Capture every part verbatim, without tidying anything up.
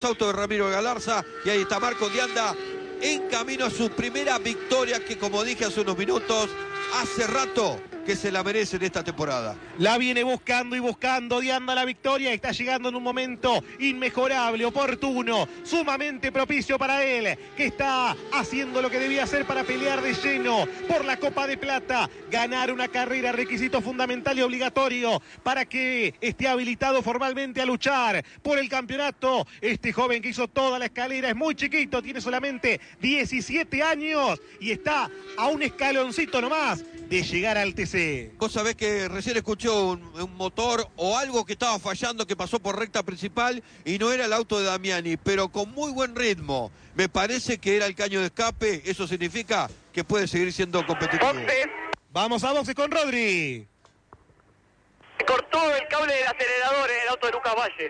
auto de Ramiro Galarza. Y ahí está Marco Dianda en camino a su primera victoria, que como dije hace unos minutos, hace rato que se la merece en esta temporada. La viene buscando y buscando Dianda la victoria. Está llegando en un momento inmejorable, oportuno, sumamente propicio para él, que está haciendo lo que debía hacer para pelear de lleno por la Copa de Plata. Ganar una carrera, requisito fundamental y obligatorio para que esté habilitado formalmente a luchar por el campeonato. Este joven que hizo toda la escalera es muy chiquito, tiene solamente diecisiete años y está a un escaloncito nomás de llegar al T C. Vos sabés que recién escuché un, un motor o algo que estaba fallando, que pasó por recta principal y no era el auto de Damiani, pero con muy buen ritmo. Me parece que era el caño de escape. Eso significa que puede seguir siendo competitivo. Boxe. Vamos a boxe con Rodri. Cortó el cable del acelerador en el auto de Lucas Valle.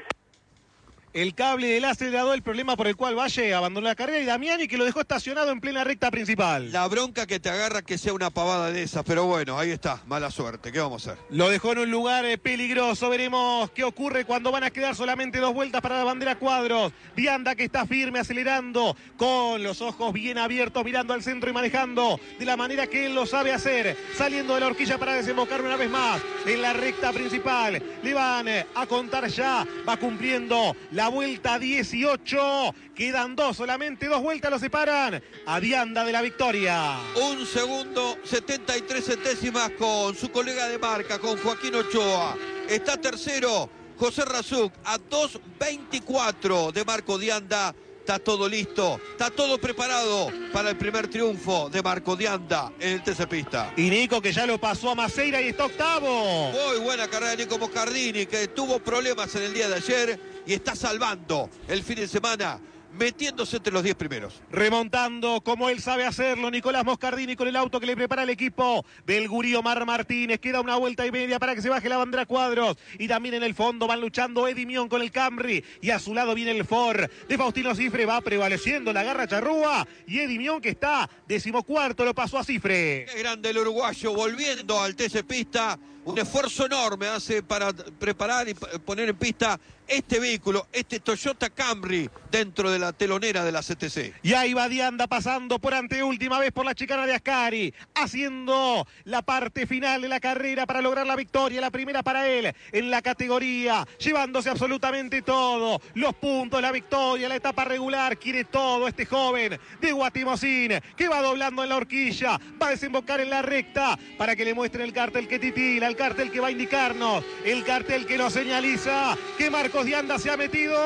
El cable del acelerador, el problema por el cual Valle abandonó la carrera, y Damiani que lo dejó estacionado en plena recta principal. La bronca que te agarra que sea una pavada de esas, pero bueno, ahí está, mala suerte, ¿qué vamos a hacer? Lo dejó en un lugar eh, peligroso, veremos qué ocurre cuando van a quedar solamente dos vueltas para la bandera cuadros. Dianda que está firme, acelerando, con los ojos bien abiertos, mirando al centro y manejando de la manera que él lo sabe hacer, saliendo de la horquilla para desembocar una vez más en la recta principal. Le van eh, a contar ya, va cumpliendo la La vuelta dieciocho, quedan dos, solamente dos vueltas lo separan a Dianda de la victoria. Un segundo, setenta y tres centésimas con su colega de marca, con Joaquín Ochoa. Está tercero José Razuk a dos veinticuatro de Marco Dianda. Está todo listo, está todo preparado para el primer triunfo de Marco Dianda en el T C Pista. Y Nico que ya lo pasó a Maceira y está octavo. Muy buena carrera de Nico Moscardini, que tuvo problemas en el día de ayer y está salvando el fin de semana, metiéndose entre los diez primeros. Remontando como él sabe hacerlo, Nicolás Moscardini con el auto que le prepara el equipo del Gurí Omar Martínez. Queda una vuelta y media para que se baje la bandera cuadros. Y también en el fondo van luchando Eddie Mion con el Camry. Y a su lado viene el Ford de Faustino Cifre. Va prevaleciendo la garra charrúa. Y Eddie Mion que está decimocuarto, lo pasó a Cifre. Qué grande el uruguayo, volviendo al T C Pista. Un esfuerzo enorme hace para preparar y poner en pista este vehículo, este Toyota Camry, dentro de la telonera de la C T C. Y ahí va Dianda pasando por anteúltima vez por la chicana de Ascari, haciendo la parte final de la carrera para lograr la victoria, la primera para él en la categoría, llevándose absolutamente todo, los puntos, la victoria, la etapa regular, quiere todo este joven de Guatimosín, que va doblando en la horquilla, va a desembocar en la recta para que le muestren el cartel que titila, el cartel que va a indicarnos, el cartel que nos señaliza que Marcos Dianda se ha metido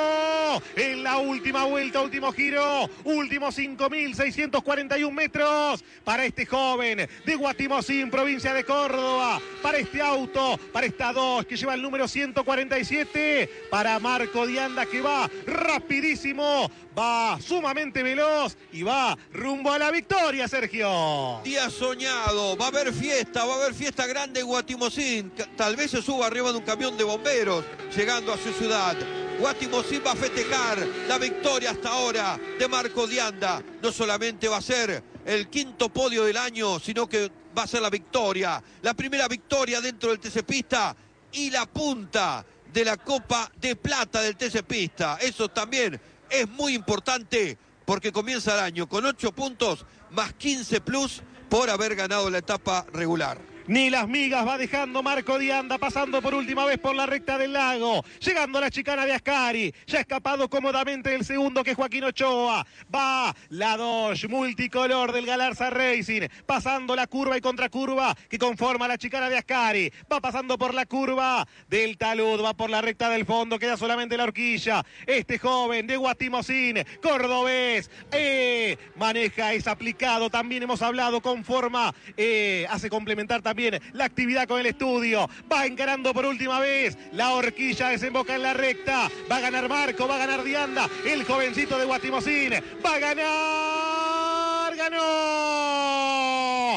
en la última vuelta, último giro, últimos cinco mil seiscientos cuarenta y uno metros para este joven de Guatimosín, provincia de Córdoba, para este auto, para esta dos que lleva el número ciento cuarenta y siete, para Marco Dianda que va rapidísimo, va sumamente veloz y va rumbo a la victoria, Sergio. Día soñado, va a haber fiesta, va a haber fiesta grande en Guatimosín. Tal vez se suba arriba de un camión de bomberos llegando a su ciudad. Guatimosín va a festejar la victoria hasta ahora de Marco Dianda. No solamente va a ser el quinto podio del año, sino que va a ser la victoria, la primera victoria dentro del T C Pista y la punta de la Copa de Plata del T C Pista. Eso también es muy importante porque comienza el año con ocho puntos más quince plus por haber ganado la etapa regular. Ni las migas va dejando Marco Dianda, pasando por última vez por la recta del lago, llegando a la chicana de Ascari, ya escapado cómodamente el segundo que es Joaquín Ochoa, va la Dodge multicolor del Galarza Racing, pasando la curva y contracurva que conforma la chicana de Ascari, va pasando por la curva del talud, va por la recta del fondo, queda solamente la horquilla, este joven de Guatimosín, cordobés, eh, maneja, es aplicado, también hemos hablado, conforma, eh, hace complementar también la actividad con el estudio, va encarando por última vez, la horquilla desemboca en la recta, va a ganar Marco, va a ganar Dianda, el jovencito de Guatimosín, va a ganar, ganó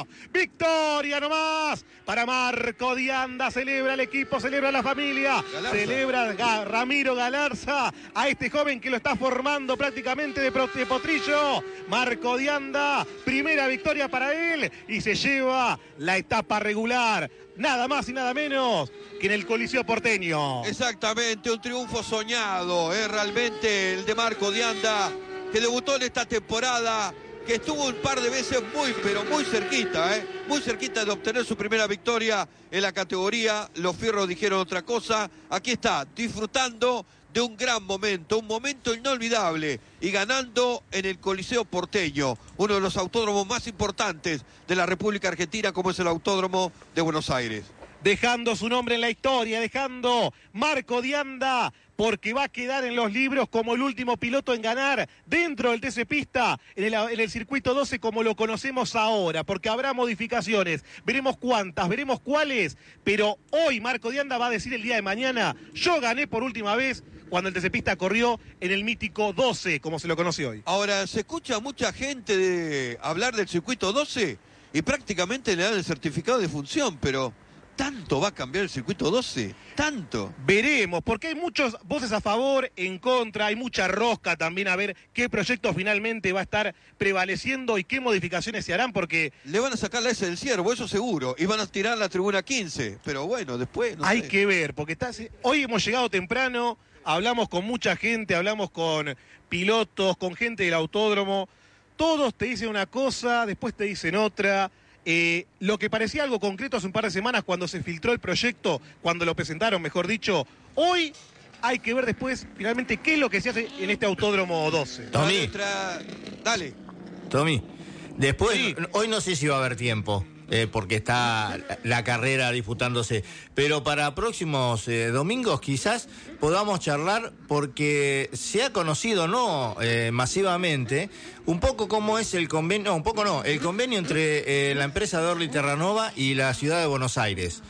Victoria nomás para Marco Dianda. Celebra el equipo, celebra la familia. Galarza. Celebra Ga- Ramiro Galarza a este joven que lo está formando prácticamente de, pro- de potrillo. Marco Dianda, primera victoria para él y se lleva la etapa regular. Nada más y nada menos que en el Coliseo Porteño. Exactamente, un triunfo soñado, ¿eh? Realmente el de Marco Dianda, que debutó en esta temporada, que estuvo un par de veces muy, pero muy cerquita, ¿eh? Muy cerquita de obtener su primera victoria en la categoría. Los fierros dijeron otra cosa. Aquí está, disfrutando de un gran momento, un momento inolvidable, y ganando en el Coliseo Porteño, uno de los autódromos más importantes de la República Argentina, como es el Autódromo de Buenos Aires. Dejando su nombre en la historia, dejando Marco Dianda, porque va a quedar en los libros como el último piloto en ganar dentro del T C Pista, en el, en el circuito doce como lo conocemos ahora, porque habrá modificaciones, veremos cuántas, veremos cuáles, pero hoy Marco Dianda va a decir el día de mañana, yo gané por última vez cuando el T C Pista corrió en el mítico doce, como se lo conoce hoy. Ahora, se escucha mucha gente de hablar del circuito doce y prácticamente le dan el certificado de función, pero ¿tanto va a cambiar el circuito doce? ¿Tanto? Veremos, porque hay muchas voces a favor, en contra, hay mucha rosca también a ver qué proyecto finalmente va a estar prevaleciendo y qué modificaciones se harán, porque Le van a sacar la S del ciervo, eso seguro, y van a tirar la tribuna quince, pero bueno, después no hay sé. que ver, porque está, hoy hemos llegado temprano, hablamos con mucha gente, hablamos con pilotos, con gente del autódromo, todos te dicen una cosa, después te dicen otra. Eh, lo que parecía algo concreto hace un par de semanas cuando se filtró el proyecto, cuando lo presentaron, mejor dicho, hoy hay que ver después finalmente qué es lo que se hace en este Autódromo doce. Tommy. Nuestra... Dale. Tommy, después, Sí. hoy no sé si va a haber tiempo, eh, porque está la, la carrera disputándose, pero para próximos eh, domingos quizás podamos charlar, porque se ha conocido, no eh, masivamente, un poco cómo es el convenio, no, un poco no, el convenio entre eh, la empresa de Orly Terranova y la ciudad de Buenos Aires.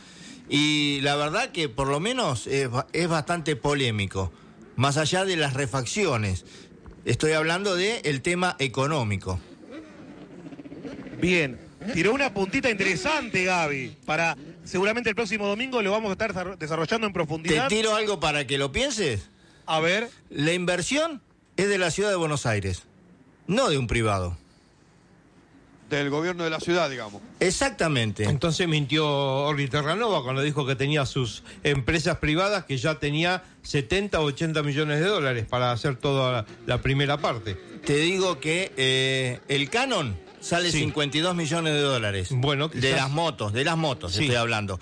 Y la verdad que por lo menos es, es bastante polémico, más allá de las refacciones. Estoy hablando del tema económico. Bien, tiró una puntita interesante, Gaby, para seguramente el próximo domingo lo vamos a estar desarrollando en Te profundidad. tiro algo para que lo pienses. A ver, La inversión es de la ciudad de Buenos Aires, no de un privado. Del gobierno de la ciudad, digamos. Exactamente. Entonces mintió Orly Terranova cuando dijo que tenía sus empresas privadas, que ya tenía setenta o ochenta millones de dólares para hacer toda la, la primera parte. Te digo que eh, el Canon sale Sí. cincuenta y dos millones de dólares. Bueno, de quizás- las motos, de las motos Sí. estoy hablando.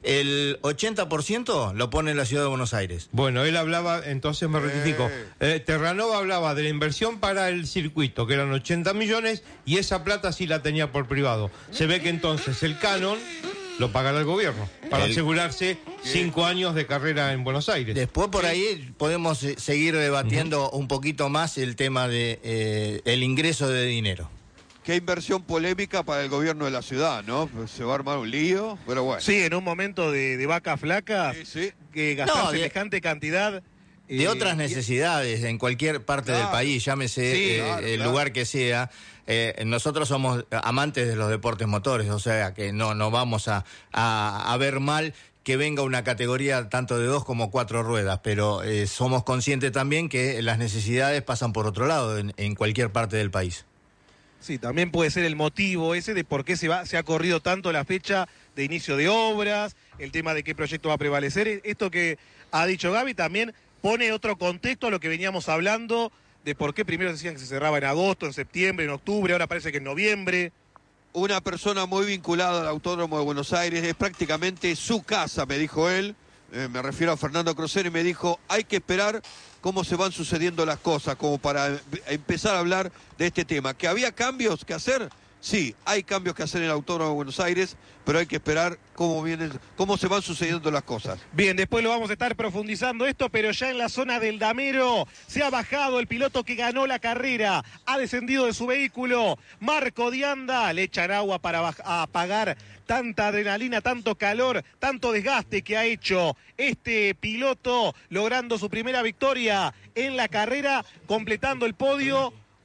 El ochenta por ciento lo pone la ciudad de Buenos Aires. Bueno, él hablaba, entonces me rectifico, eh, Terranova hablaba de la inversión para el circuito, que eran ochenta millones, y esa plata sí la tenía por privado. Se ve que entonces el Canon lo pagará el gobierno, para El- asegurarse cinco años de carrera en Buenos Aires. Después por ahí podemos eh, seguir debatiendo un poquito más el tema de eh, el ingreso de dinero. Qué inversión polémica para el gobierno de la ciudad, ¿no? Pues se va a armar un lío, pero bueno. sí, en un momento de, de vacas flacas, Sí, sí. que gastar No, de- semejante cantidad... De eh, otras y- necesidades en cualquier parte Claro. del país, llámese Sí, eh, claro, el claro. lugar que sea. Eh, nosotros somos amantes de los deportes motores, o sea que no, no vamos a, a, a ver mal que venga una categoría tanto de dos como cuatro ruedas, pero eh, somos conscientes también que las necesidades pasan por otro lado en, en cualquier parte del país. Sí, también puede ser el motivo ese de por qué se va, se ha corrido tanto la fecha de inicio de obras, el tema de qué proyecto va a prevalecer. Esto que ha dicho Gaby también pone otro contexto a lo que veníamos hablando de por qué primero decían que se cerraba en agosto, en septiembre, en octubre, ahora parece que en noviembre. Una persona muy vinculada al Autódromo de Buenos Aires, es prácticamente su casa, me dijo él. Eh, me refiero a Fernando Crocero, y me dijo, hay que esperar cómo se van sucediendo las cosas, como para em- empezar a hablar de este tema. ¿Que había cambios que hacer? Sí, hay cambios que hacer en el Autódromo de Buenos Aires, pero hay que esperar cómo vienen, cómo se van sucediendo las cosas. Bien, después lo vamos a estar profundizando esto, pero ya en la zona del Damero se ha bajado el piloto que ganó la carrera, ha descendido de su vehículo, Marco Dianda, le echan agua para baj- apagar tanta adrenalina, tanto calor, tanto desgaste que ha hecho este piloto, logrando su primera victoria en la carrera, completando el podio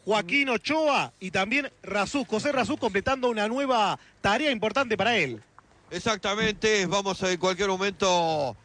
Joaquín Ochoa y también Razú, José Razú, completando una nueva tarea importante para él. Exactamente, vamos a en cualquier momento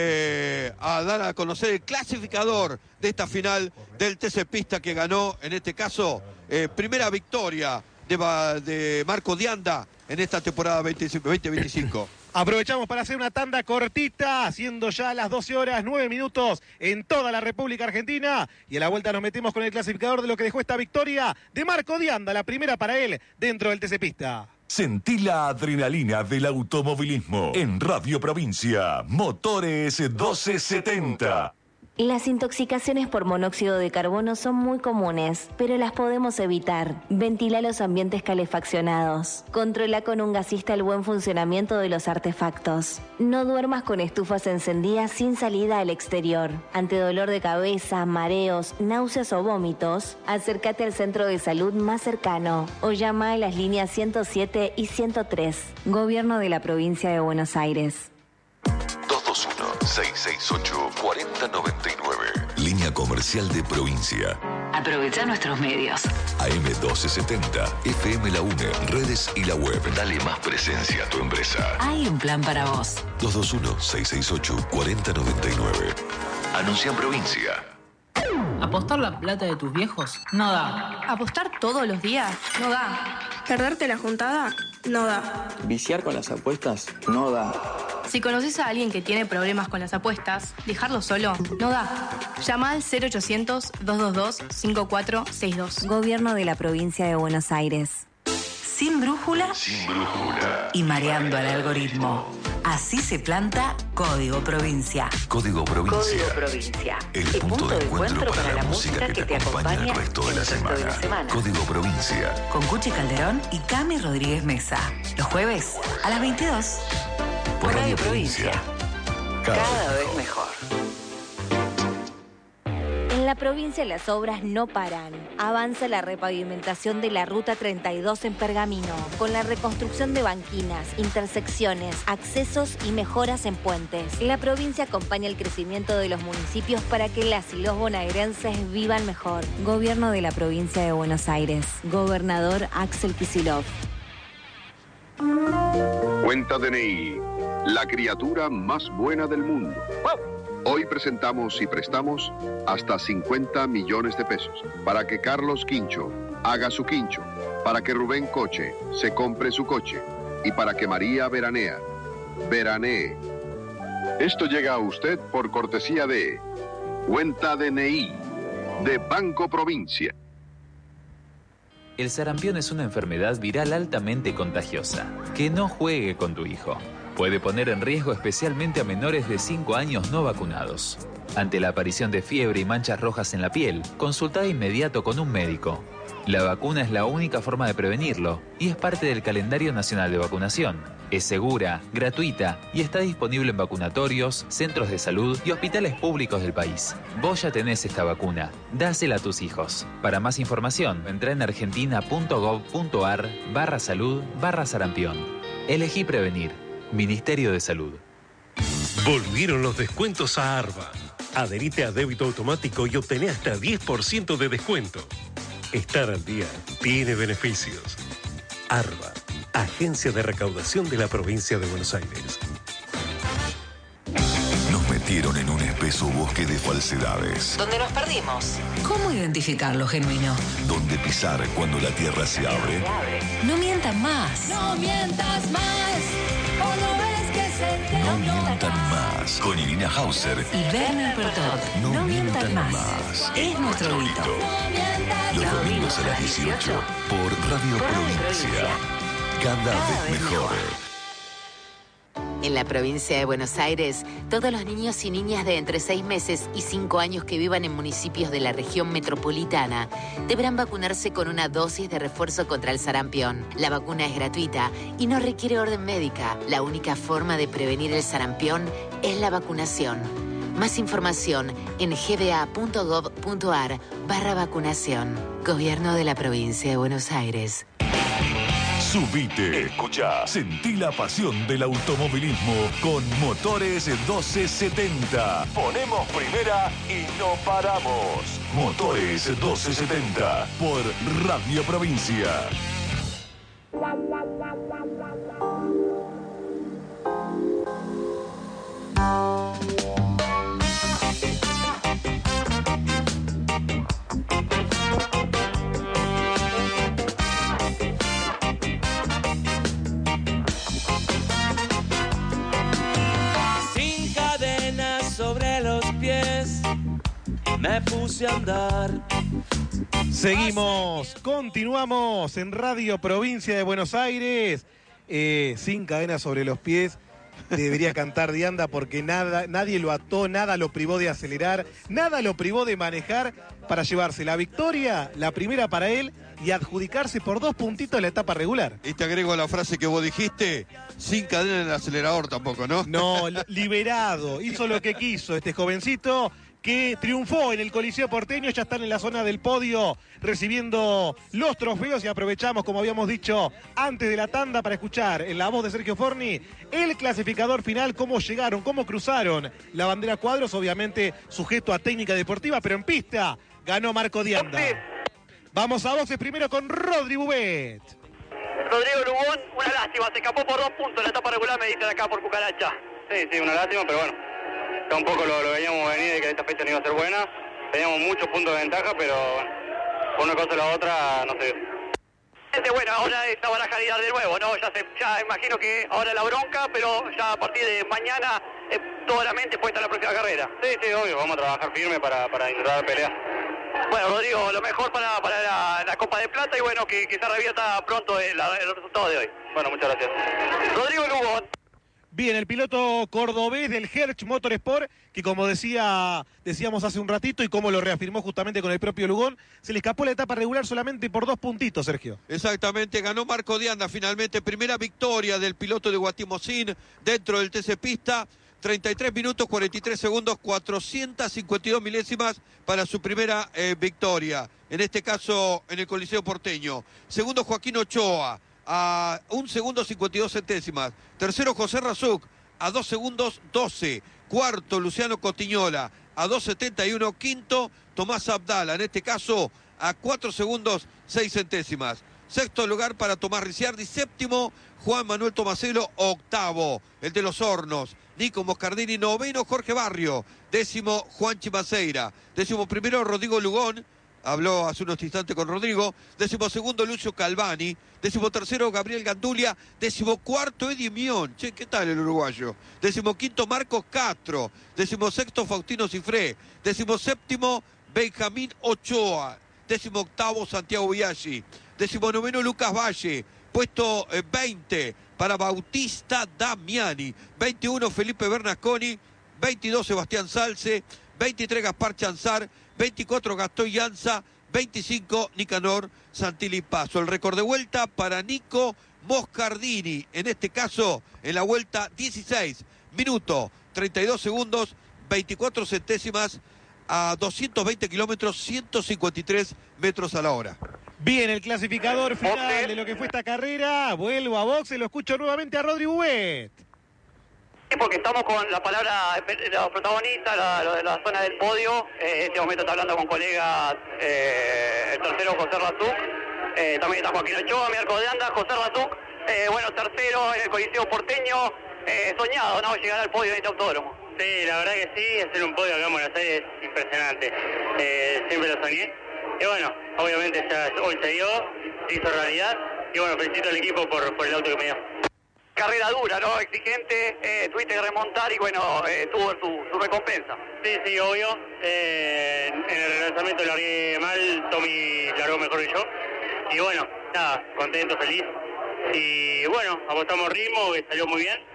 eh, a dar a conocer el clasificador de esta final del T C Pista que ganó, en este caso, eh, primera victoria de, de Marco Dianda en esta temporada veinte veinticinco. Aprovechamos para hacer una tanda cortita, siendo ya las doce horas, nueve minutos en toda la República Argentina. Y a la vuelta nos metemos con el clasificador de lo que dejó esta victoria de Marco Dianda, la primera para él dentro del T C Pista. Sentí la adrenalina del automovilismo en Radio Provincia. Motores doce setenta. Las intoxicaciones por monóxido de carbono son muy comunes, pero las podemos evitar. Ventila los ambientes calefaccionados. Controla con un gasista el buen funcionamiento de los artefactos. No duermas con estufas encendidas sin salida al exterior. Ante dolor de cabeza, mareos, náuseas o vómitos, acércate al centro de salud más cercano o llama a las líneas ciento siete y ciento tres. Gobierno de la Provincia de Buenos Aires. dos dos uno, seis seis ocho, cuatro cero nueve nueve. Línea comercial de Provincia. Aprovecha nuestros medios. A M doce setenta, F M La UNE, redes y la web. Dale más presencia a tu empresa. Hay un plan para vos. dos dos uno, seis seis ocho, cuatro cero nueve nueve. Anuncia en Provincia. ¿Apostar la plata de tus viejos? No da. ¿Apostar todos los días? No da. ¿Perderte la juntada? No da. ¿Viciar con las apuestas? No da. Si conoces a alguien que tiene problemas con las apuestas, dejarlo solo no da. Llama al cero ochocientos, dos dos dos, cinco cuatro seis dos. Gobierno de la Provincia de Buenos Aires. Sin brújula. Sin brújula. Y mareando al algoritmo. Así se planta Código Provincia. Código Provincia. Código Provincia. El, El punto, punto de encuentro para, para la música que, que te acompaña el resto de la, semana. de la semana. Código Provincia. Con Cuchi Calderón y Cami Rodríguez Mesa. Los jueves a las veintidós. Por, Por Radio Provincia. Provincia. Cada, Cada vez mejor. En la provincia las obras no paran. Avanza la repavimentación de la Ruta treinta y dos en Pergamino, con la reconstrucción de banquinas, intersecciones, accesos y mejoras en puentes. La provincia acompaña el crecimiento de los municipios para que las y los bonaerenses vivan mejor. Gobierno de la Provincia de Buenos Aires. Gobernador Axel Kicillof. Cuenta D N I, la criatura más buena del mundo. Hoy presentamos y prestamos hasta cincuenta millones de pesos para que Carlos Quincho haga su quincho, para que Rubén Coche se compre su coche y para que María Veranea veranee. Esto llega a usted por cortesía de Cuenta D N I de Banco Provincia. El sarampión es una enfermedad viral altamente contagiosa. Que no juegue con tu hijo. Puede poner en riesgo especialmente a menores de cinco años no vacunados. Ante la aparición de fiebre y manchas rojas en la piel, consulta de inmediato con un médico. La vacuna es la única forma de prevenirlo y es parte del calendario nacional de vacunación. Es segura, gratuita y está disponible en vacunatorios, centros de salud y hospitales públicos del país. Vos ya tenés esta vacuna. Dásela a tus hijos. Para más información, entra en argentina.gov.ar barra salud barra sarampión. Elegí prevenir. Ministerio de Salud. Volvieron los descuentos a Arba. Adherite a débito automático y obtené hasta diez por ciento de descuento. Estar al día tiene beneficios. Arba, Agencia de Recaudación de la Provincia de Buenos Aires. Nos metieron en un espeso bosque de falsedades. Donde nos perdimos. ¿Cómo identificar lo genuino? Donde pisar cuando la tierra se abre. No mientan más. No mientas más. No mientan más. Con Irina Hauser y Werner Pertot. No, no mientan más. más. Es nuestro grito. Los domingos a las dieciocho por Radio Provincia. Cada vez mejor. En la provincia de Buenos Aires, todos los niños y niñas de entre seis meses y cinco años que vivan en municipios de la región metropolitana deberán vacunarse con una dosis de refuerzo contra el sarampión. La vacuna es gratuita y no requiere orden médica. La única forma de prevenir el sarampión es la vacunación. Más información en gba.gov.ar barra vacunación. Gobierno de la provincia de Buenos Aires. Subite, escucha, sentí la pasión del automovilismo con Motores doce setenta. Ponemos primera y no paramos. Motores doce setenta por Radio Provincia. Sin cadenas sobre los pies, me puse a andar. Seguimos, continuamos en Radio Provincia de Buenos Aires. Eh, sin cadenas sobre los pies. Debería cantar Dianda porque nada, nadie lo ató, nada lo privó de acelerar, nada lo privó de manejar para llevarse la victoria, la primera para él, y adjudicarse por dos puntitos la etapa regular. Y te agrego la frase que vos dijiste, sin cadena en el acelerador tampoco, ¿no? No, liberado, hizo lo que quiso este jovencito que triunfó en el Coliseo Porteño. Ya están en la zona del podio recibiendo los trofeos y aprovechamos, como habíamos dicho antes de la tanda, para escuchar en la voz de Sergio Forni el clasificador final, cómo llegaron, cómo cruzaron la bandera cuadros, obviamente sujeto a técnica deportiva, pero en pista ganó Marco Dianda. Vamos a voces primero con Rodri Bubet. Rodrigo Lugón, una lástima, se escapó por dos puntos en la etapa regular, me dicen acá por Cucaracha. Sí, sí, una lástima, pero bueno, tampoco lo, lo veíamos venir de que esta fecha no iba a ser buena. Teníamos muchos puntos de ventaja, pero bueno, por una cosa o la otra, no sé. Bueno, ahora esta baraja de de nuevo, ¿no? Ya, se, ya imagino que ahora la bronca, pero ya a partir de mañana eh, toda la mente puesta en la próxima carrera. Sí, sí, obvio, vamos a trabajar firme para, para intentar pelear. Bueno, Rodrigo, lo mejor para, para la, la Copa de Plata y bueno, que, que se revierta pronto el, el resultado de hoy. Bueno, muchas gracias. Rodrigo Lugo. Bien, el piloto cordobés del Hertz Motorsport, que como decía, decíamos hace un ratito y como lo reafirmó justamente con el propio Lugón, se le escapó la etapa regular solamente por dos puntitos, Sergio. Exactamente, ganó Marco Dianda finalmente, primera victoria del piloto de Guatimozín dentro del T C Pista, treinta y tres minutos, cuarenta y tres segundos, cuatrocientas cincuenta y dos milésimas para su primera eh, victoria, en este caso en el Coliseo Porteño. Segundo, Joaquín Ochoa, a un segundo cincuenta y dos centésimas. Tercero, José Razuc, a dos segundos doce. Cuarto, Luciano Cotiñola, a dos setenta y uno. Quinto, Tomás Abdala, en este caso a cuatro segundos seis centésimas. Sexto lugar para Tomás Ricciardi. Séptimo, Juan Manuel Tomaselo. Octavo, el de los Hornos, Nico Moscardini. Noveno, Jorge Barrio. Décimo, Juan Chimaceira. Décimo primero, Rodrigo Lugón. Habló hace unos instantes con Rodrigo. Décimo segundo, Lucio Calvani. Décimo tercero, Gabriel Gandulia. Décimo cuarto, Eddie Mion. Che, ¿qué tal el uruguayo? Décimo quinto, Marcos Castro. Décimo sexto, Faustino Cifré. Décimo séptimo, Benjamín Ochoa. Décimo octavo, Santiago Biaggi. Décimo noveno, Lucas Valle. Puesto eh, veinte para Bautista Damiani. veintiuno, Felipe Bernasconi. veintidós, Sebastián Salce. veintitrés, Gaspar Chanzar. veinticuatro, Gastón Llanza. veinticinco, Nicanor Santilli Paso. El récord de vuelta para Nico Moscardini. En este caso, en la vuelta dieciséis minutos, treinta y dos segundos, veinticuatro centésimas a doscientos veinte kilómetros, ciento cincuenta y tres metros a la hora. Bien, el clasificador final de lo que fue esta carrera. Vuelvo a boxe, lo escucho nuevamente a Rodri Bubet. Porque estamos con la palabra de los protagonistas, la, la, la zona del podio. Eh, en este momento está hablando con colegas eh, el tercero, José Razuc. Eh, también está Joaquín Ochoa, Marco Dianda, José Razuc. Eh, bueno, tercero en el Coliseo Porteño. Eh, soñado, ¿no? Llegar al podio en este autódromo. Sí, la verdad que sí, hacer un podio acá en Buenos Aires es impresionante. Eh, siempre lo soñé. Y bueno, obviamente ya hoy se dio, se hizo realidad. Y bueno, felicito al equipo por, por el auto que me dio. Carrera dura, ¿no? Exigente, eh, tuviste que remontar y bueno, eh, tuvo su, su recompensa. Sí, sí, obvio. Eh, en el relanzamiento largué mal, Tommy largó mejor que yo. Y bueno, nada, contento, feliz. Y bueno, apostamos ritmo, que salió muy bien.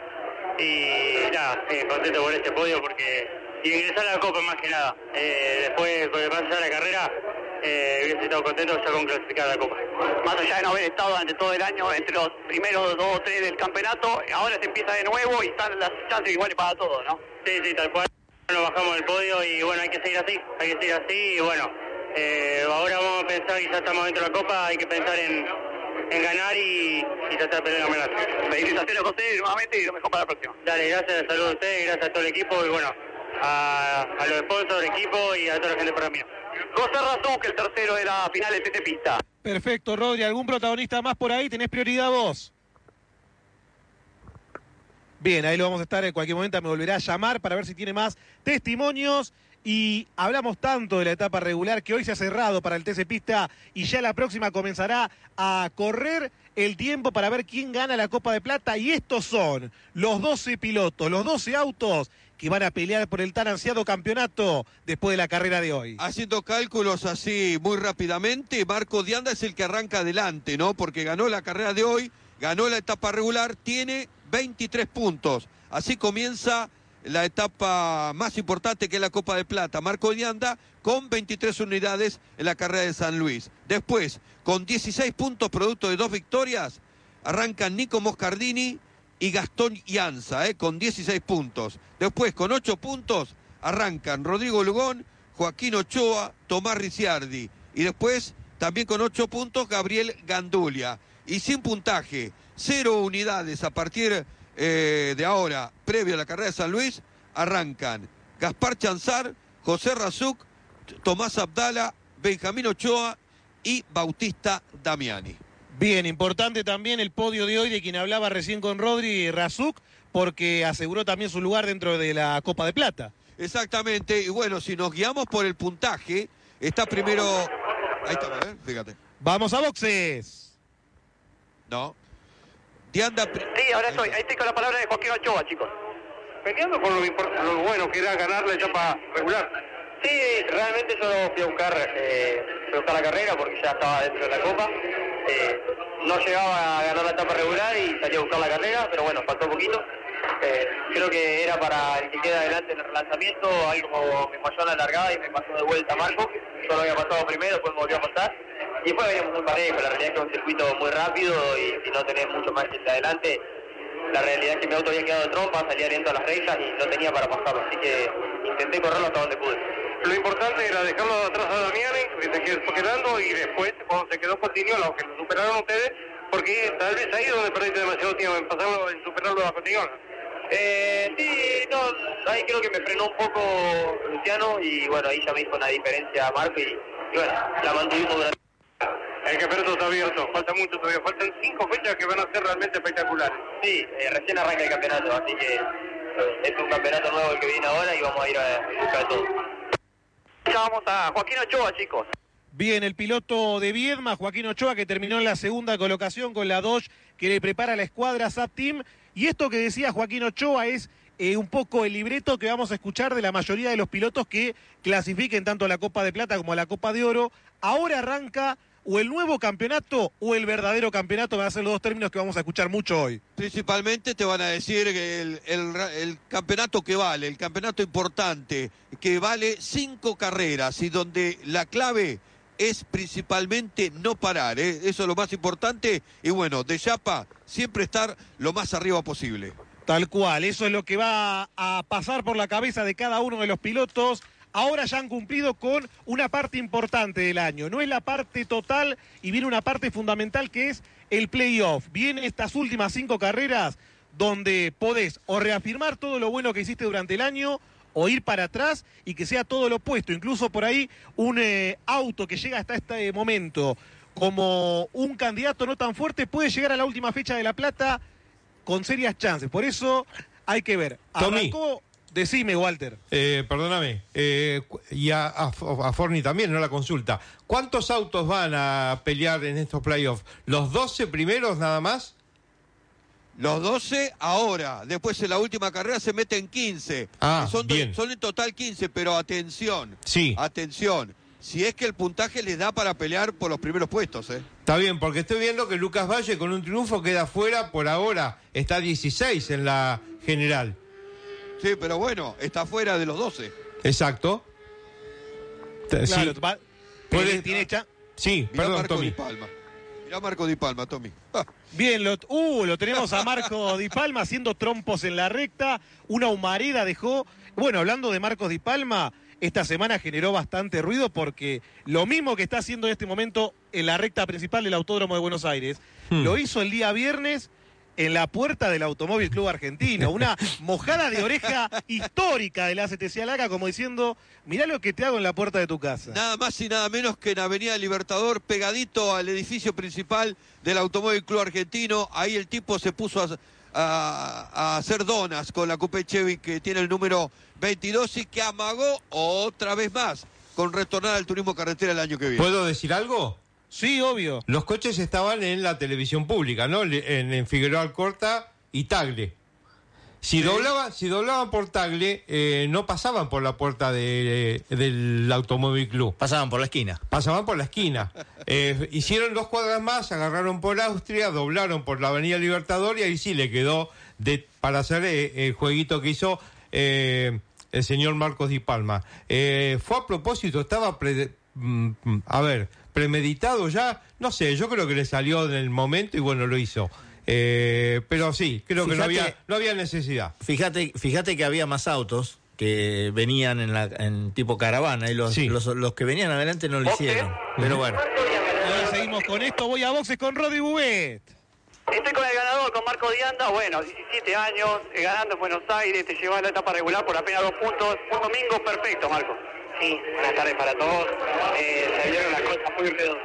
Y nada, eh, contento por este podio porque... Y ingresar a la Copa más que nada. Eh, después, con el más allá de la carrera, eh, hubiese estado contento ya con clasificar a la Copa. Más allá de no haber estado durante todo el año entre los primeros dos o tres del campeonato, ahora se empieza de nuevo y están las chances iguales para todos, ¿no? Sí, sí, tal cual. Nos bajamos del podio y bueno, hay que seguir así, hay que seguir así y bueno, eh, ahora vamos a pensar que ya estamos dentro de la Copa, hay que pensar en, en ganar y, y tratar de pelear la medalla. Felicitaciones, José, nuevamente y lo mejor para la próxima. Dale, gracias, saludos a ustedes, gracias a todo el equipo y bueno, a, a los sponsors del equipo y a toda la gente para mí. José Razú, que el tercero de la final de T T Pista. Perfecto, Rodri. ¿Algún protagonista más por ahí? ¿Tenés prioridad vos? Bien, ahí lo vamos a estar en cualquier momento. Me volverá a llamar para ver si tiene más testimonios. Y hablamos tanto de la etapa regular que hoy se ha cerrado para el T C Pista y ya la próxima comenzará a correr el tiempo para ver quién gana la Copa de Plata. Y estos son los doce pilotos, los doce autos que van a pelear por el tan ansiado campeonato después de la carrera de hoy. Haciendo cálculos así muy rápidamente, Marco de Anda es el que arranca adelante, ¿no? Porque ganó la carrera de hoy, ganó la etapa regular, tiene veintitrés puntos. Así comienza la etapa más importante, que es la Copa de Plata. Marco de Anda con veintitrés unidades en la carrera de San Luis. Después, con dieciséis puntos producto de dos victorias, arrancan Nico Moscardini y Gastón Ianza, eh, con dieciséis puntos. Después, con ocho puntos, arrancan Rodrigo Lugón, Joaquín Ochoa, Tomás Ricciardi. Y después, también con ocho puntos, Gabriel Gandulia. Y sin puntaje, cero unidades a partir eh, de ahora, previo a la carrera de San Luis, arrancan Gaspar Chanzar, José Razuk, Tomás Abdala, Benjamín Ochoa y Bautista Damiani. Bien, importante también el podio de hoy de quien hablaba recién con Rodri, Razuk, porque aseguró también su lugar dentro de la Copa de Plata. Exactamente, y bueno, si nos guiamos por el puntaje, está primero... Ahí está, ¿eh? Fíjate. Vamos a boxes. No. De Anda... Sí, ahora estoy, ahí estoy con la palabra de Joaquín Ochoa, chicos. Peleando con lo, import- lo bueno que era ganar la etapa regular. Sí, realmente yo fui a buscar, eh, fui a buscar la carrera porque ya estaba dentro de la Copa. Eh, no llegaba a ganar la etapa regular y salí a buscar la carrera, pero bueno, faltó poquito. Eh, creo que era para el que queda adelante en el lanzamiento, algo me falló en la largada y me pasó de vuelta Marco. Yo lo había pasado primero, después me volvió a pasar. Y después veníamos muy parejo, la realidad es que es un circuito muy rápido y si no tenés mucho más gente adelante, la realidad es que mi auto había quedado de trompa, salía lento a las rectas y no tenía para pasarlo, así que intenté correrlo hasta donde pude. Lo importante era dejarlo atrás a Damiani, que se quedó quedando, y después, cuando se quedó Cotiñola, aunque lo superaron ustedes, porque tal vez ahí es donde perdiste demasiado tiempo, en pasarlo, en superarlo a Cotiñola. Eh, sí, no, ahí creo que me frenó un poco Luciano y bueno, ahí ya me hizo una diferencia Marco y, y bueno, la mantuvimos durante... El campeonato está abierto, falta mucho todavía, faltan cinco fechas que van a ser realmente espectaculares. Sí, eh, recién arranca el campeonato, así que eh, es un campeonato nuevo el que viene ahora y vamos a ir a, a buscar todo. Ya vamos a Joaquín Ochoa, chicos. Bien, el piloto de Viedma, Joaquín Ochoa, que terminó en la segunda colocación con la Dodge, que le prepara la escuadra Zap Team. Y esto que decía Joaquín Ochoa es eh, un poco el libreto que vamos a escuchar de la mayoría de los pilotos que clasifiquen tanto a la Copa de Plata como a la Copa de Oro. Ahora arranca o el nuevo campeonato o el verdadero campeonato, van a ser los dos términos que vamos a escuchar mucho hoy. Principalmente te van a decir que el, el, el campeonato que vale, el campeonato importante, que vale cinco carreras y donde la clave es principalmente no parar, ¿eh? Eso es lo más importante y bueno, de Chapa siempre estar lo más arriba posible. Tal cual, eso es lo que va a pasar por la cabeza de cada uno de los pilotos. Ahora ya han cumplido con una parte importante del año. No es la parte total y viene una parte fundamental que es el playoff. Vienen estas últimas cinco carreras donde podés o reafirmar todo lo bueno que hiciste durante el año o ir para atrás y que sea todo lo opuesto. Incluso por ahí un eh, auto que llega hasta este momento como un candidato no tan fuerte puede llegar a la última fecha de La Plata con serias chances. Por eso hay que ver. Arrancó... Decime, Walter. Eh, perdóname, eh, y a, a, a Forni también, no la consulta. ¿Cuántos autos van a pelear en estos playoffs? ¿Los doce primeros nada más? Los doce ahora, después en la última carrera se meten quince. Ah, son, bien. son en total quince, pero atención. Sí. Atención. Si es que el puntaje les da para pelear por los primeros puestos, ¿eh? Está bien, porque estoy viendo que Lucas Valle con un triunfo queda fuera por ahora. Está dieciséis en la general. Sí, pero bueno, está fuera de los doce. Exacto. Claro, sí. va, Puede, tiene cha... Sí, Mirá perdón, Marco Tommy. Di Palma. Mirá Marco Di Palma, Tommy. Ah. Bien, lo, uh, lo tenemos a Marco Di Palma haciendo trompos en la recta. Una humareda dejó. Bueno, hablando de Marcos Di Palma, esta semana generó bastante ruido porque lo mismo que está haciendo en este momento en la recta principal del Autódromo de Buenos Aires, hmm. lo hizo el día viernes en la puerta del Automóvil Club Argentino. Una mojada de oreja histórica de la A C T C Alaca, como diciendo, mirá lo que te hago en la puerta de tu casa. Nada más y nada menos que en Avenida Libertador, pegadito al edificio principal del Automóvil Club Argentino. Ahí el tipo se puso a, a, a hacer donas con la Coupé Chevy que tiene el número veintidós y que amagó otra vez más con retornar al turismo carretera el año que viene. ¿Puedo decir algo? Sí, obvio. Los coches estaban en la televisión pública, ¿no? En, en Figueroa Alcorta y Tagle. Si, ¿Sí? doblaban, si doblaban por Tagle, eh, no pasaban por la puerta de, de, del Automóvil Club. Pasaban por la esquina. Pasaban por la esquina. Eh, hicieron dos cuadras más, agarraron por Austria, doblaron por la Avenida Libertador y ahí sí le quedó de, para hacer eh, el jueguito que hizo eh, el señor Marcos Di Palma. Eh, fue a propósito, estaba... Pre, mm, a ver... premeditado ya, no sé, yo creo que le salió en el momento y bueno, lo hizo. Eh, pero sí, creo fíjate, que no había, no había necesidad. Fíjate, fíjate que había más autos que venían en la en tipo caravana y los, sí. los, los que venían adelante no lo hicieron. Pero bueno. Ahora seguimos con esto, voy a boxes con Rodi Bubet. Estoy con el ganador, con Marco Dianda, bueno, diecisiete años, ganando en Buenos Aires, te llevó a la etapa regular por apenas dos puntos. Un domingo perfecto, Marco. Sí, buenas tardes para todos. Eh, se dieron las cosas muy redondas.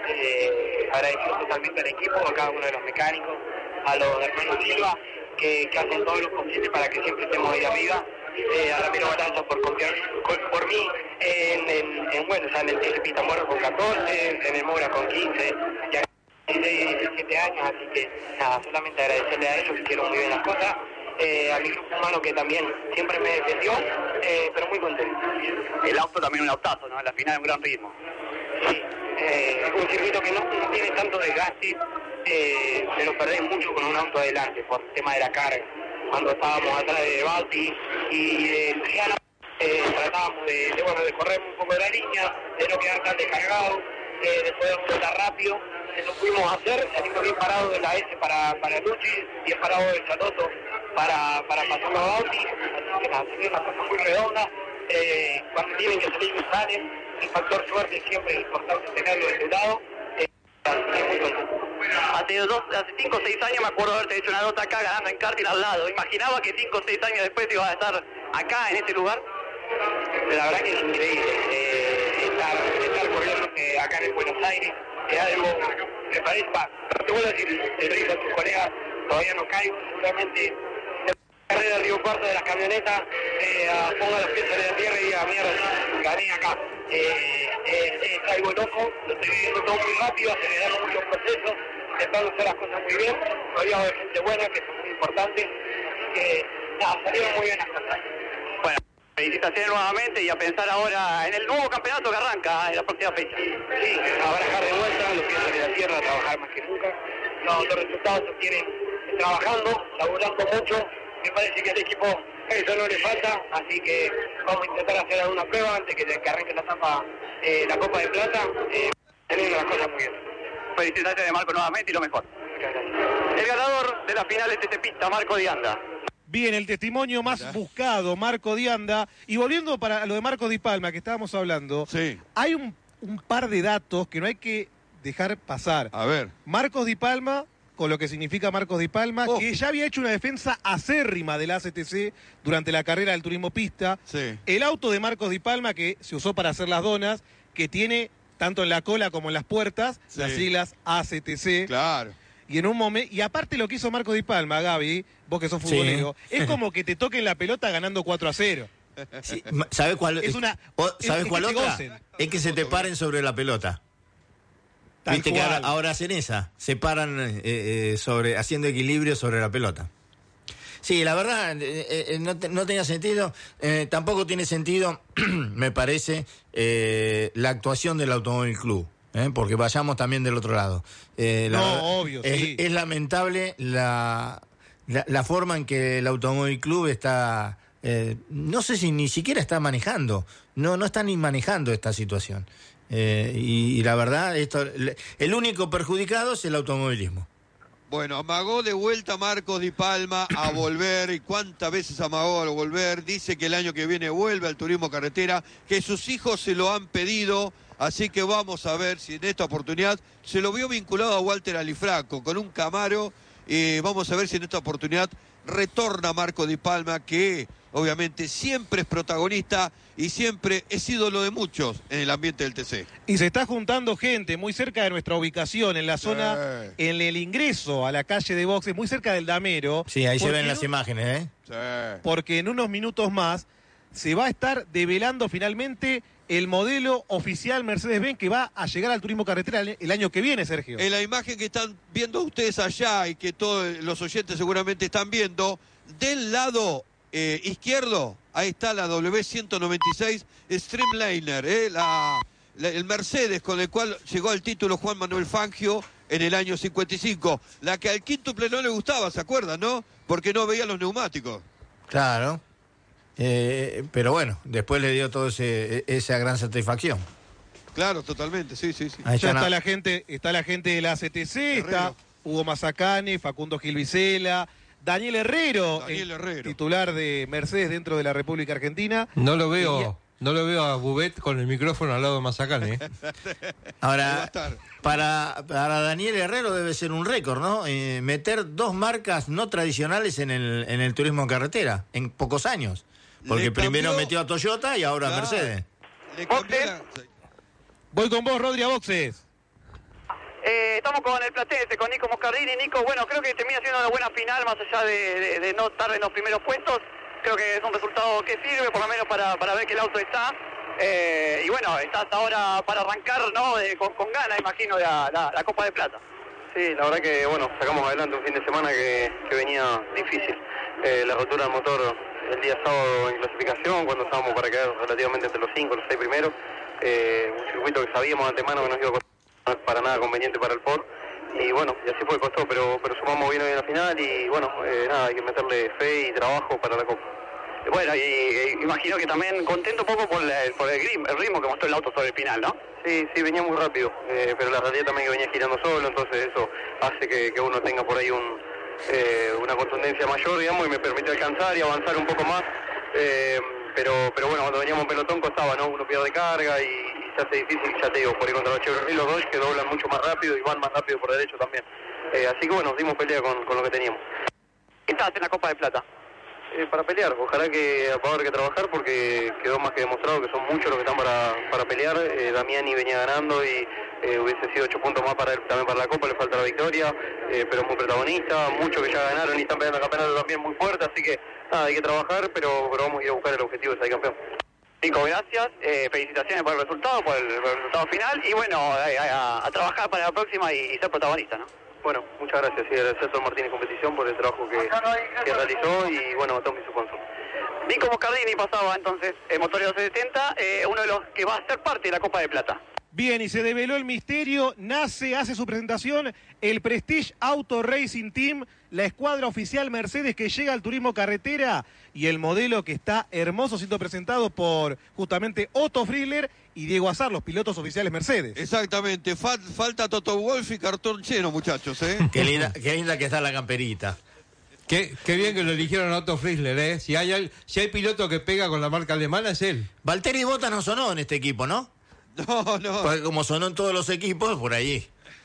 Eh, agradecido totalmente al equipo, a cada uno de los mecánicos, a los hermanos Silva, que, que hacen todo lo posible para que siempre estemos ahí arriba. Eh, a Ramiro Balanza por confiar por mí en, en, en bueno, ya en el T G Pista Moro con catorce, en el Mora con quince, ya diecisiete años, así que nada, solamente agradecerle a ellos que hicieron muy bien las cosas. Eh, a mi grupo humano que también siempre me defendió, eh, pero muy contento. El auto también un autazo, ¿no? En la final un gran ritmo. Sí, eh, es un circuito que no, no tiene tanto desgaste, eh, se lo perdés mucho con un auto adelante por el tema de la carga. Cuando estábamos atrás de Balti y de Triana, eh, tratábamos de, de, bueno, de correr un poco de la línea, de no quedar tan descargados, eh, de poder soltar rápido. Eso pudimos hacer, salimos bien parados de la S para, para Luchi, bien parados de Chaloto para, para pasar a Bauti, así que nada, se ven las cosas muy redondas, eh, cuando tienen que salir y salen, el factor suerte siempre es importante tenerlo de tu lado, eh, así que muy contento. Hace, dos, hace cinco o seis años me acuerdo haberte hecho una nota acá ganando en karting al lado, imaginaba que cinco o seis años después te ibas a estar acá en este lugar. La verdad que es increíble, eh, estar, estar corriendo eh, acá en Buenos Aires, es algo, me parece, va, no te vuelvo a decir, te lo digo a tus colegas, todavía no caigo, seguramente la carrera de Río Cuarto de las camionetas, eh, ponga los pies en la tierra y diga, mierda, gané acá. Eh, eh, eh, traigo el ojo, lo estoy viviendo todo muy rápido, acelerando muchos procesos, intentando hacer las cosas muy bien, todavía hay gente buena, que es muy importante, así que nada, salieron muy bien las cosas. Bueno. Felicitaciones nuevamente y a pensar ahora en el nuevo campeonato que arranca en la próxima fecha. Sí, a barajar de vuelta, los pies sobre la tierra, a trabajar más que nunca. Los, los resultados se tienen trabajando, laburando mucho. Me parece que al equipo eso no le falta, así que vamos a intentar hacer alguna prueba antes que, que arranque la etapa, eh, la Copa de Plata, eh, teniendo las cosas muy bien. Felicitaciones de Marco nuevamente y lo mejor. Muchas gracias. El ganador de la final de T T Pista, Marco Dianda. Bien, el testimonio más ¿verdad? buscado, Marco Dianda. Y volviendo para lo de Marco Di Palma, que estábamos hablando, sí. hay un, un par de datos que no hay que dejar pasar. A ver. Marcos Di Palma, con lo que significa Marcos Di Palma, oh. que ya había hecho una defensa acérrima del A C T C durante la carrera del turismo pista. Sí. El auto de Marcos Di Palma, que se usó para hacer las donas, que tiene, tanto en la cola como en las puertas, sí. las siglas A C T C. Claro. Y en un momento, y aparte lo que hizo Marco Di Palma, Gaby, vos que sos futbolero, sí. es como que te toquen la pelota ganando cuatro a cero. Sí. ¿Sabes cuál, es una, ¿sabes es, cuál es otra? Es que se te paren sobre la pelota. Tal Viste cual. que ahora, ahora hacen esa, se paran eh, eh, sobre, haciendo equilibrio sobre la pelota. Sí, la verdad, eh, eh, no, te, no tenía sentido, eh, tampoco tiene sentido, me parece, eh, la actuación del Automóvil Club. ¿Eh? Porque vayamos también del otro lado. Eh, la no, verdad, obvio, es, sí. Es lamentable la, la, la forma en que el Automóvil Club está, eh, no sé si ni siquiera está manejando, no, no está ni manejando esta situación. Eh, y, y la verdad, esto, el único perjudicado es el automovilismo. Bueno, amagó de vuelta Marcos Di Palma a volver, y cuántas veces amagó a volver, dice que el año que viene vuelve al turismo carretera, que sus hijos se lo han pedido, así que vamos a ver si en esta oportunidad se lo vio vinculado a Walter Alifranco con un Camaro, y vamos a ver si en esta oportunidad retorna Marcos Di Palma, que obviamente siempre es protagonista y siempre es ídolo de muchos en el ambiente del T C. Y se está juntando gente muy cerca de nuestra ubicación, en la zona, Sí. en el ingreso a la calle de boxes, muy cerca del Damero. Sí, ahí se Porque ven las en- imágenes, ¿eh? Sí. Porque en unos minutos más se va a estar develando finalmente el modelo oficial Mercedes-Benz que va a llegar al turismo carretera el el año que viene, Sergio. En la imagen que están viendo ustedes allá y que todos los oyentes seguramente están viendo, del lado eh, izquierdo, ahí está la W ciento noventa y seis Streamliner, eh, la, la- el Mercedes con el cual llegó al título Juan Manuel Fangio en el año cincuenta y cinco. La que al quíntuple no le gustaba, ¿se acuerdan, no? Porque no veía los neumáticos. Claro. Eh, pero bueno, después le dio toda esa gran satisfacción. Claro, totalmente, sí, sí, sí. Ya está la gente, está la gente de la C T C, está Hugo Mazacane, Facundo Gilvicela, Daniel Herrero, Daniel el Herrero. titular de Mercedes dentro de la República Argentina. No lo veo, no lo veo a Bubet con el micrófono al lado de Mazacane. ¿eh? Ahora, para, para Daniel Herrero debe ser un récord, ¿no? Eh, meter dos marcas no tradicionales en el, en el turismo en carretera, en pocos años. Porque Le primero cambió- metió a Toyota y ahora a Claro. Mercedes. Le cambió la- Voy con vos, Rodri, a boxes. Eh, estamos con el Platense, con Nico Moscardini. Nico, bueno, creo que termina siendo una buena final, más allá de, de- de no estar en los primeros puestos. Creo que es un resultado que sirve, por lo menos para, para ver que el auto está. Eh, y bueno, está hasta ahora para arrancar, ¿no? De- con, con ganas, imagino, la, la, la Copa de Plata. Sí, la verdad que bueno, sacamos adelante un fin de semana que, que venía difícil. Eh, la rotura del motor el día sábado en clasificación, cuando estábamos para quedar relativamente entre los cinco, los seis primeros. Eh, un circuito que sabíamos de antemano que nos iba a costar, no es para nada conveniente para el Ford. Y bueno, y así fue, costó, pero, pero sumamos bien hoy en la final y bueno, eh, nada, hay que meterle fe y trabajo para la Copa. Bueno, y, y imagino que también contento un poco por, la- por el, grim- el ritmo que mostró el auto sobre el final, ¿no? Sí, sí, venía muy rápido, eh, pero la realidad también que venía girando solo, entonces eso hace que, que uno tenga por ahí un, eh, una contundencia mayor, digamos, y me permitió alcanzar y avanzar un poco más. Eh, pero, pero bueno, cuando veníamos en pelotón costaba, ¿no? Uno pierde carga y, y se hace difícil, ya te digo, por ahí contra los Chevrolet y los Dodge que doblan mucho más rápido y van más rápido por derecho también. Eh, así que bueno, dimos pelea con, con lo que teníamos. Estás en la Copa de Plata. Eh, para pelear, ojalá que va a haber que trabajar porque quedó más que demostrado que son muchos los que están para, para pelear. Eh, Damiani venía ganando y eh, hubiese sido ocho puntos más para él también para la Copa, le falta la victoria, eh, pero es muy protagonista, muchos que ya ganaron y están peleando el campeonato también muy fuerte, así que nada, hay que trabajar, pero, pero vamos a ir a buscar el objetivo de ser campeón. Nico, gracias, eh, felicitaciones por el resultado, por el, por el resultado final y bueno, a, a- a trabajar para la próxima y, y ser protagonista, ¿no? Bueno, muchas gracias, sí, agradecer a Sol Martínez Competición por el trabajo que, que realizó y bueno, a Tommy su sponsor. Nico Moscardini pasaba entonces, eh, Motorero setenta, eh, uno de los que va a ser parte de la Copa de Plata. Bien, y se develó el misterio, nace, hace su presentación el Prestige Auto Racing Team, la escuadra oficial Mercedes que llega al turismo carretera y el modelo que está hermoso siendo presentado por justamente Otto Friedler y Diego Azar, los pilotos oficiales Mercedes. Exactamente, Fal- falta Toto Wolff y cartón lleno, muchachos, ¿eh? Qué linda, qué linda que está la camperita. Qué, qué bien que lo eligieron a Otto Friesler, ¿eh? Si hay, al- si hay piloto que pega con la marca alemana es él. Valtteri Bottas no sonó en este equipo, ¿no? No, no. Porque como sonó en todos los equipos, por ahí.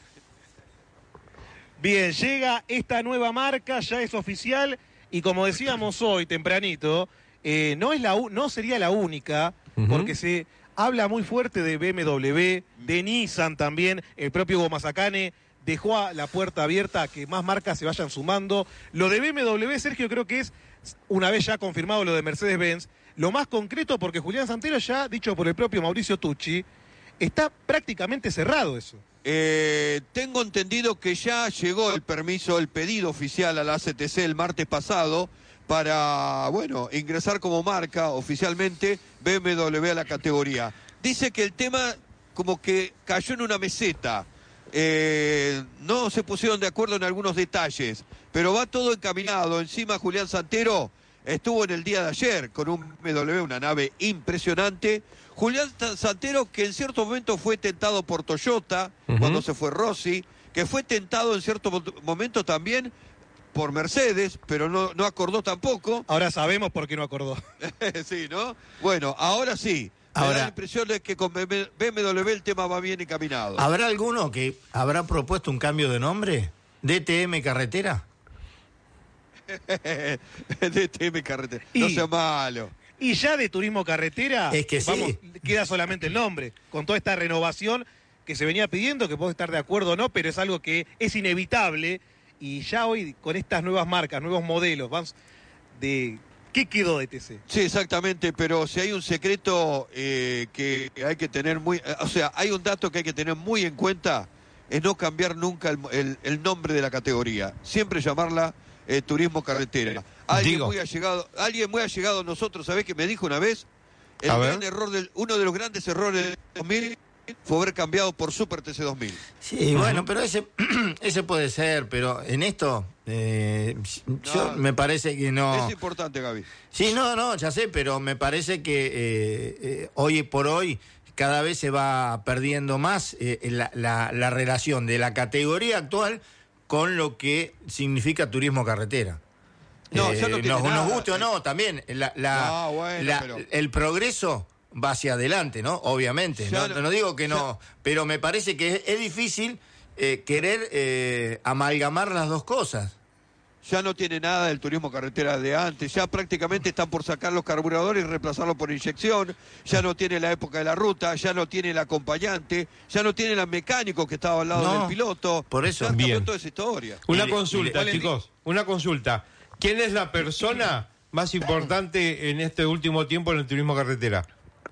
Bien, llega esta nueva marca, ya es oficial y como decíamos hoy tempranito, eh, no, es la, u- no sería la única, Ujú. porque se habla muy fuerte de B M W, de Nissan también, el propio Hugo Mazacane dejó a la puerta abierta a que más marcas se vayan sumando. Lo de B M W, Sergio, creo que es, una vez ya confirmado lo de Mercedes-Benz, lo más concreto porque Julián Santero ya, dicho por el propio Mauricio Tucci, está prácticamente cerrado eso. Eh, tengo entendido que ya llegó el permiso, el pedido oficial a la C T C el martes pasado para, bueno, ingresar como marca oficialmente B M W a la categoría. Dice que el tema como que cayó en una meseta. Eh, no se pusieron de acuerdo en algunos detalles, pero va todo encaminado. Encima Julián Santero estuvo en el día de ayer con un B M W, una nave impresionante. Julián Santero que en cierto momento fue tentado por Toyota, Ujú. cuando se fue Rossi, que fue tentado en cierto momento también por Mercedes, pero no, no acordó tampoco. Ahora sabemos por qué no acordó. Sí, ¿no? Bueno, ahora sí. Me Ahora, da la impresión de que con B M W el tema va bien encaminado. ¿Habrá alguno que habrá propuesto un cambio de nombre? ¿D T M Carretera? D T M Carretera. No sea malo. Y ya de turismo carretera, es que vamos, sí. queda solamente el nombre, con toda esta renovación que se venía pidiendo, que puedo estar de acuerdo o no, pero es algo que es inevitable. Y ya hoy, con estas nuevas marcas, nuevos modelos, vamos de... ¿Qué quedó de T C? Sí, exactamente, pero si hay un secreto eh, que hay que tener muy... O sea, hay un dato que hay que tener muy en cuenta, es no cambiar nunca el, el, el nombre de la categoría. Siempre llamarla eh, Turismo Carretera. Alguien Digo. muy allegado, alguien muy allegado a nosotros, ¿sabés qué me dijo una vez? El A gran ver. error del, uno de los grandes errores del dos mil fue haber cambiado por Super T C dos mil. Sí, bueno, pero ese, ese puede ser, pero en esto eh, yo No, me parece que no... Es importante, Gaby. Sí, no, no, ya sé, pero me parece que eh, eh, hoy por hoy cada vez se va perdiendo más eh, la, la, la relación de la categoría actual con lo que significa turismo carretera. No, Eh, ya no tiene nos, nada. nos guste o no, también la, la- No, bueno, la- pero- el progreso va hacia adelante, ¿no? Obviamente. Ya No, no- no digo que no, pero me parece que es, es difícil eh, querer eh, amalgamar las dos cosas. Ya no tiene nada del turismo carretera de antes, ya prácticamente están por sacar los carburadores y reemplazarlos por inyección, ya no tiene la época de la ruta, ya no tiene el acompañante, ya no tiene el mecánico que estaba al lado No, del piloto. por eso. Ya cambió Bien. toda esa historia. Una Y- consulta, y le- chicos, una consulta. ¿Quién es la persona más importante en este último tiempo en el turismo carretera?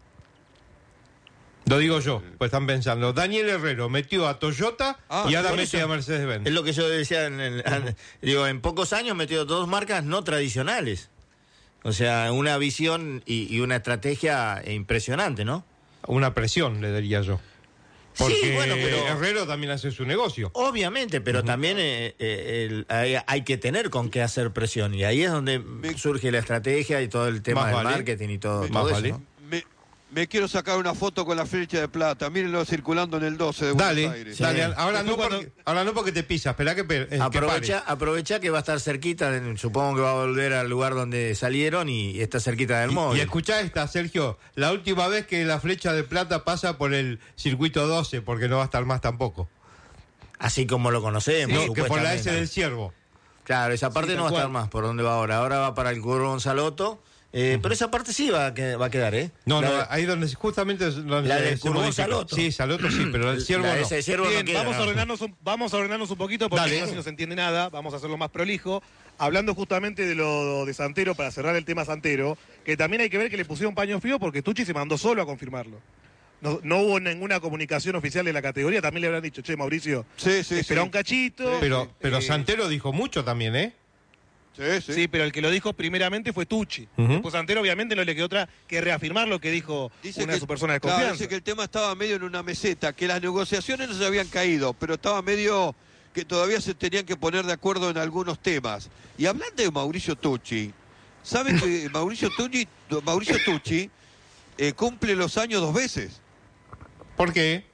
Lo digo yo, pues están pensando. Daniel Herrero metió a Toyota Ah, y ahora por mete eso. a Mercedes-Benz. Es lo que yo decía, en el- an- digo, en pocos años metió dos marcas no tradicionales. O sea, una visión y, y una estrategia impresionante, ¿no? Una presión, le diría yo. Porque Sí, bueno, pero- Herrero también hace su negocio. Obviamente, pero también eh, eh, el- hay, hay que tener con qué hacer presión. Y ahí es donde surge la estrategia y todo el tema Más del vale. marketing y todo, Más todo eso, vale. ¿no? Me, me quiero sacar una foto con la flecha de plata, mírenlo circulando en el doce de Dale, Buenos Aires. dale. Sí. Ahora, no Después porque, ahora no porque te pisas, esperá que, pe- eh, que Aprovecha, pare. aprovecha que va a estar cerquita, en- supongo que va a volver al lugar donde salieron y, está cerquita del Y, móvil. y escuchá esta, Sergio, la última vez que la flecha de plata pasa por el circuito doce, porque no va a estar más tampoco. Así como lo conocemos. No, que por la S supuestamente. del Ciervo. Claro, esa parte Sí, no tal va a estar cual. más por donde va ahora. Ahora va para el Curro Gonzaloto. Eh, Pero esa parte sí va a, que- va a quedar, ¿eh? No, La no, de- ahí donde justamente es donde La del se Curvón modifica. Saloto. Sí, Saloto sí, pero el Ciervo la no. ese Ciervo Bien, no queda. vamos, a no. ordenarnos un, vamos a ordenarnos un poquito porque Dale. no se nos entiende nada, vamos a hacerlo más prolijo. Hablando justamente de lo de Santero, para cerrar el tema Santero, que también hay que ver que le pusieron paño frío porque Tucci se mandó solo a confirmarlo. No, no hubo ninguna comunicación oficial de la categoría, también le habrán dicho, che, Mauricio, Sí, sí, espera sí. un cachito. Pero, pero Eh, Santero dijo mucho también, ¿eh? Sí, sí. Sí, pero el que lo dijo primeramente fue Tucci. Ujú. Después Santero obviamente no le quedó otra que reafirmar lo que dijo Dice una que, de sus personas de claro, confianza. dice que el tema estaba medio en una meseta, que las negociaciones no se habían caído, pero estaba medio que todavía se tenían que poner de acuerdo en algunos temas. Y hablando de Mauricio Tucci, ¿saben que Mauricio Tucci, Mauricio Tucci eh, cumple los años dos veces? ¿Por qué?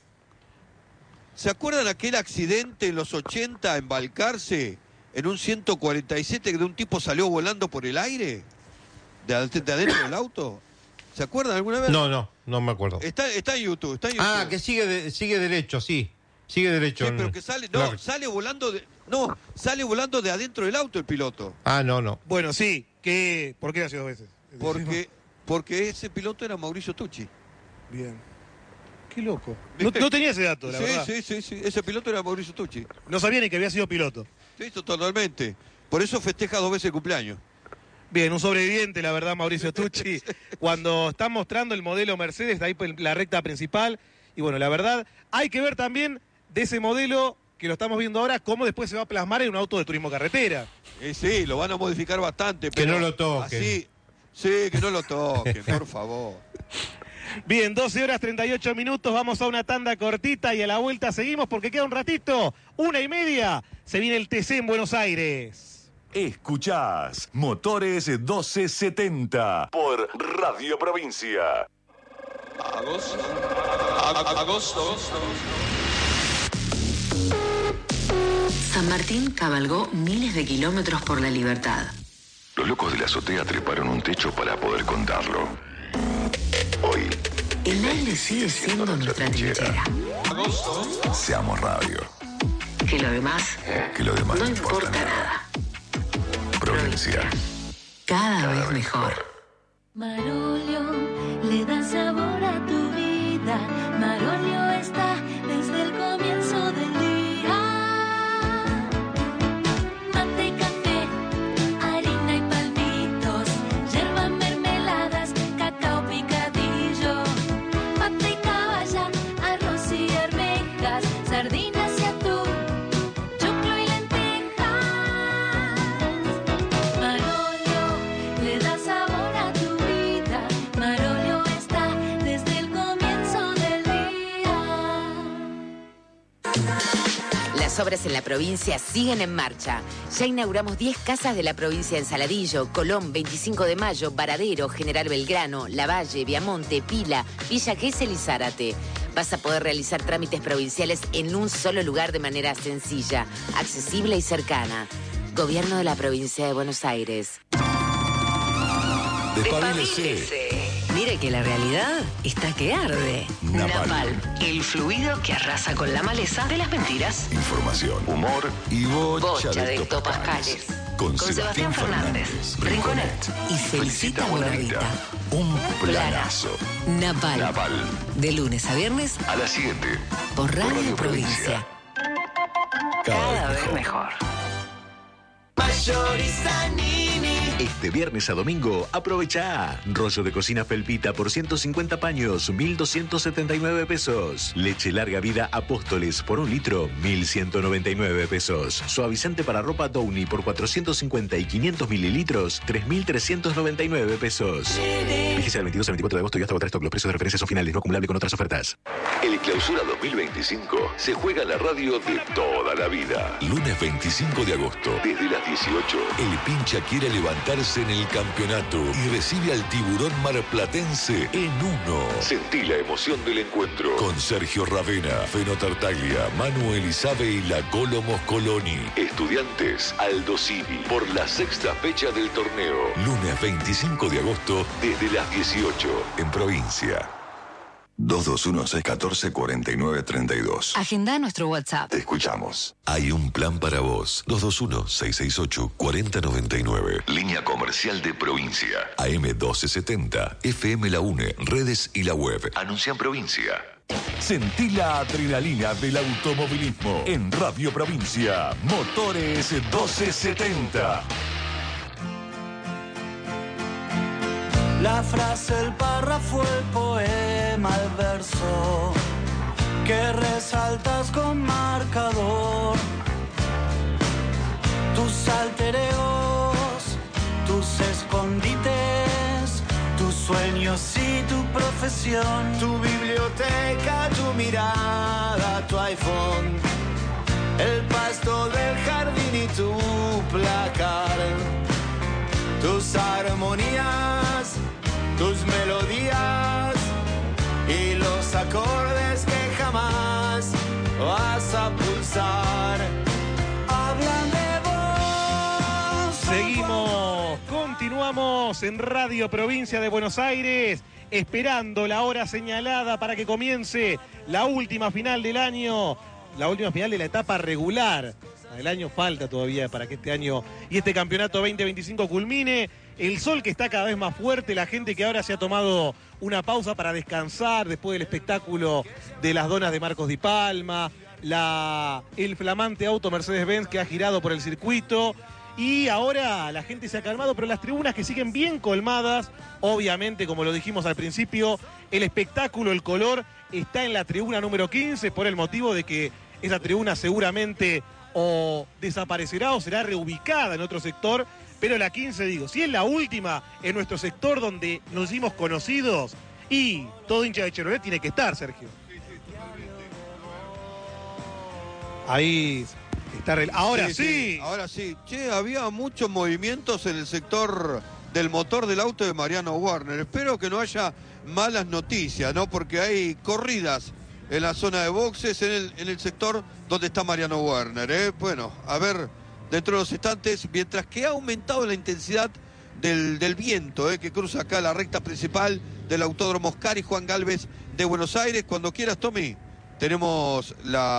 ¿Se acuerdan aquel accidente en los ochenta en Balcarce, en un ciento cuarenta y siete, de un tipo salió volando por el aire? ¿De, ad- de adentro del auto? ¿Se acuerdan alguna vez? No, no, no me acuerdo. Está, está en YouTube, está en YouTube. Ah, que sigue de- sigue derecho, sí. Sigue derecho. Sí, en- pero que sale, no, Claro. sale volando de, no, sale volando de adentro del auto el piloto. Ah, no, no. Bueno, sí, que ¿por qué ha sido dos veces? Porque, porque ese piloto era Mauricio Tucci. Bien. Qué loco. No, no tenía ese dato, la sí, verdad. sí, sí, sí, ese piloto era Mauricio Tucci. No sabía ni que había sido piloto. Sí, totalmente. Por eso festeja dos veces el cumpleaños. Bien, un sobreviviente, la verdad, Mauricio Tucci. Cuando están mostrando el modelo Mercedes, de ahí por la recta principal. Y bueno, la verdad, hay que ver también de ese modelo que lo estamos viendo ahora, cómo después se va a plasmar en un auto de turismo carretera. Eh, sí, lo van a modificar bastante. Que pero no lo toquen. Así, sí, que no lo toquen, por favor. Bien, doce horas treinta y ocho minutos, vamos a una tanda cortita y a la vuelta seguimos porque queda un ratito, una y media, se viene el T C en Buenos Aires. Escuchás Motores doce setenta por Radio Provincia. Agosto. Agosto. San Martín cabalgó miles de kilómetros por la libertad. Los locos de la azotea treparon un techo para poder contarlo. Hoy, El aire sigue siendo nuestra trinchera. seamos radio. Que lo demás, Que lo demás no no importa importa nada. nada. Provincia. Cada vez mejor. Marolio le da sabor a tu vida. Marolio está desde el comienzo del día. Mate y café, harina y palmitos, yerba, mermeladas, cacao picadillo, mate y caballa, arroz y arvejas, sardinas y atún, choclo y lentejas. Marolio le da sabor a tu vida. Marolio está desde el comienzo del día. Las obras en la provincia siguen en marcha. Ya inauguramos diez casas de la provincia en Saladillo, Colón, veinticinco de mayo, Varadero, General Belgrano, Lavalle, Viamonte, Pila, Villa Gesell y Zárate. Vas a poder realizar trámites provinciales en un solo lugar de manera sencilla, accesible y cercana. Gobierno de la provincia de Buenos Aires. Despabilese. Mire que la realidad está que arde. Napal. el fluido que arrasa con la maleza de las mentiras. Información, humor y bocha, Bocha de, de topascales. topascales. Con, Con Sebastián Fernández, Rinconet y Felicita Buenavita. Un planazo. Napal. Napal. De lunes a viernes A las siete. por Radio, Radio Provincia. Provincia. Cada vez mejor. Este viernes a domingo, aprovecha. Rollo de cocina Felpita por ciento cincuenta paños, mil doscientos setenta y nueve pesos. Leche larga vida Apóstoles por un litro, mil ciento noventa y nueve pesos. Suavizante para ropa Downy por cuatrocientos cincuenta y quinientos mililitros, tres mil trescientos noventa y nueve pesos. Vigencia del veintidós al veinticuatro de agosto y hasta agotar stock. Los precios de referencia son finales, no acumulable con otras ofertas. El Clausura dos mil veinticinco se juega en la radio de toda la vida. Lunes veinticinco de agosto, desde las dieciocho, el Pincha quiere levantarse en el campeonato y recibe al Tiburón Marplatense en uno. Sentí la emoción del encuentro con Sergio Ravena, Feno Tartaglia, Manu Elizabe y la Colo Moscoloni. Estudiantes Aldo Civi por la sexta fecha del torneo. Lunes veinticinco de agosto, desde las dieciocho, en provincia. dos dos uno, seis uno cuatro, cuatro nueve tres dos. Agenda nuestro WhatsApp. Te escuchamos. Hay un plan para vos. dos dos uno, seis seis ocho, cuatro cero nueve nueve. Línea comercial de provincia. A M doce setenta. F M La UNE. Redes y la web. Anuncia en provincia. Sentí la adrenalina del automovilismo. En Radio Provincia. Motores doce setenta. La frase, el párrafo, el poema, el verso que resaltas con marcador. Tus alter egos, tus escondites, tus sueños y tu profesión. Tu biblioteca, tu mirada, tu iPhone, el pasto del jardín y tu placar. Tus armonías, tus melodías y los acordes que jamás vas a pulsar. Hablan de vos. Seguimos, continuamos en Radio Provincia de Buenos Aires, esperando la hora señalada para que comience la última final del año, la última final de la etapa regular. El año falta todavía para que este año y este campeonato veinte veinticinco culmine. El sol que está cada vez más fuerte, la gente que ahora se ha tomado una pausa para descansar después del espectáculo de las donas de Marcos Di Palma, la, el flamante auto Mercedes-Benz que ha girado por el circuito. Y ahora la gente se ha calmado, pero las tribunas que siguen bien colmadas, obviamente, como lo dijimos al principio, el espectáculo, el color, está en la tribuna número quince por el motivo de que esa tribuna seguramente o desaparecerá o será reubicada en otro sector, pero la quince, digo, si es la última en nuestro sector donde nos hicimos conocidos, y todo hincha de Chevrolet tiene que estar, Sergio. Ahí está. Ahora sí, sí. sí. Ahora sí. Che, había muchos movimientos en el sector del motor del auto de Mariano Warner. Espero que no haya malas noticias, ¿no? Porque hay corridas en la zona de boxes, en el, en el sector donde está Mariano Werner. ¿eh? Bueno, a ver, dentro de los instantes, mientras que ha aumentado la intensidad del, del viento, ¿eh? que cruza acá la recta principal del Autódromo Oscar y Juan Galvez de Buenos Aires. Cuando quieras, Tommy, tenemos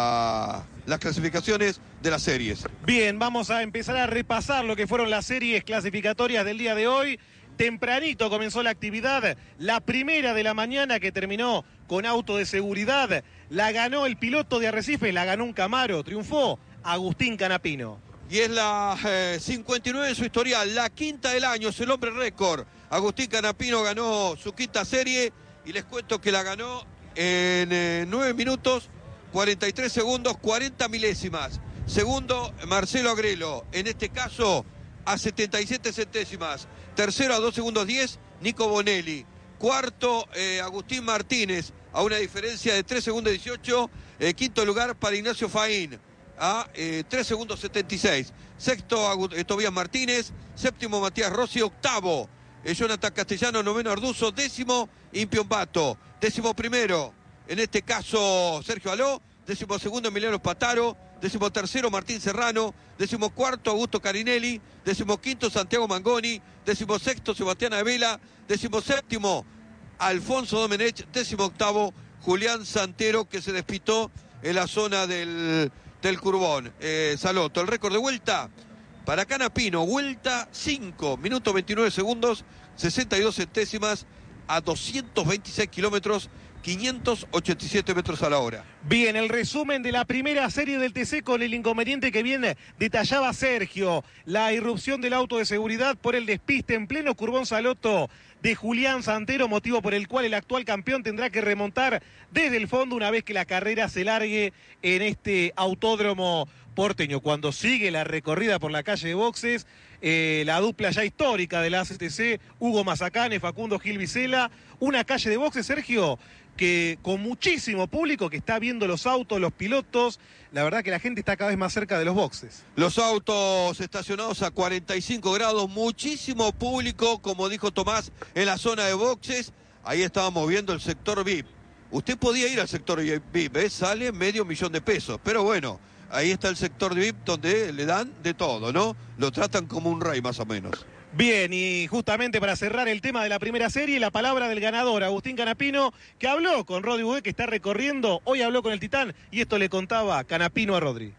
la, las clasificaciones de las series. Bien, vamos a empezar a repasar lo que fueron las series clasificatorias del día de hoy. Tempranito comenzó la actividad, la primera de la mañana que terminó con auto de seguridad. La ganó el piloto de Arrecife, la ganó un Camaro, triunfó Agustín Canapino. Y es la eh, cincuenta y nueve de su historial, la quinta del año, es el hombre récord. Agustín Canapino ganó su quinta serie y les cuento que la ganó en eh, nueve minutos, cuarenta y tres segundos, cuarenta milésimas. Segundo, Marcelo Agrelo, en este caso a setenta y siete centésimas. Tercero a dos segundos diez, Nico Bonelli. Cuarto, eh, Agustín Martínez, a una diferencia de tres segundos dieciocho. Eh, quinto lugar para Ignacio Faín, a eh, tres segundos setenta y seis. Sexto, eh, Tobías Martínez. Séptimo, Matías Rossi. Octavo, eh, Jonathan Castellano. Noveno, Arduzo. Décimo, Impiombato. Décimo primero, en este caso, Sergio Aló. Décimo segundo, Emiliano Pataro. Décimo tercero, Martín Serrano. Décimo cuarto, Augusto Carinelli. Décimo quinto, Santiago Mangoni. Décimo sexto, Sebastián Avela. Décimo séptimo, Alfonso Domenech. Décimo octavo, Julián Santero, que se despistó en la zona del, del Curbón. Eh, Saloto, el récord de vuelta para Canapino. Vuelta cinco, minuto veintinueve segundos, sesenta y dos centésimas a doscientos veintiséis kilómetros. quinientos ochenta y siete metros a la hora. Bien, el resumen de la primera serie del T C con el inconveniente que bien detallaba Sergio. La irrupción del auto de seguridad por el despiste en pleno Curbón Saloto de Julián Santero, motivo por el cual el actual campeón tendrá que remontar desde el fondo una vez que la carrera se largue en este autódromo porteño. Cuando sigue la recorrida por la calle de boxes, eh, la dupla ya histórica de la A C T C, Hugo Mazacane, Facundo Gil Vicela, una calle de boxes, Sergio, que con muchísimo público que está viendo los autos, los pilotos. La verdad que la gente está cada vez más cerca de los boxes. Los autos estacionados a cuarenta y cinco grados, muchísimo público, como dijo Tomás, en la zona de boxes. Ahí estábamos viendo el sector V I P. Usted podía ir al sector V I P, ¿eh? Sale medio millón de pesos, pero bueno, ahí está el sector V I P donde le dan de todo, ¿no? Lo tratan como un rey más o menos. Bien, y justamente para cerrar el tema de la primera serie, la palabra del ganador, Agustín Canapino, que habló con Rodri Bué, que está recorriendo, hoy habló con el Titán, y esto le contaba Canapino a Rodri.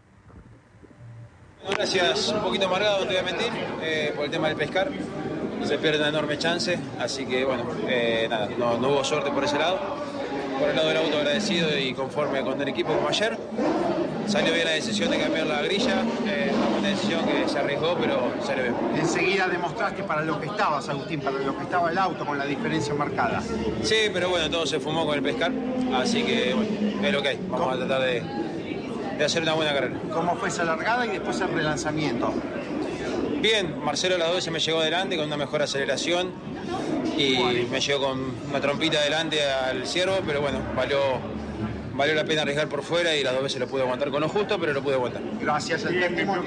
Gracias, un poquito amargado, no te voy a mentir, eh, por el tema del pescar, se pierde una enorme chance, así que bueno, eh, nada, no, no hubo suerte por ese lado. Por el lado del auto agradecido y conforme con el equipo como ayer. Salió bien la decisión de cambiar la grilla, eh, una buena decisión que se arriesgó, pero salió bien. Enseguida demostraste para lo que estabas, Agustín, para lo que estaba el auto con la diferencia marcada. Sí, pero bueno, todo se fumó con el pescar, así que bueno, es lo que hay. Vamos ¿Cómo? a tratar de, de hacer una buena carrera. ¿Cómo fue esa largada y después el relanzamiento? Bien, Marcelo a las doce me llegó adelante con una mejor aceleración y me llegó con una trompita adelante al ciervo, pero bueno, valió, valió la pena arriesgar por fuera y las dos veces lo pude aguantar con lo justo, pero lo pude aguantar. Gracias al testimonio.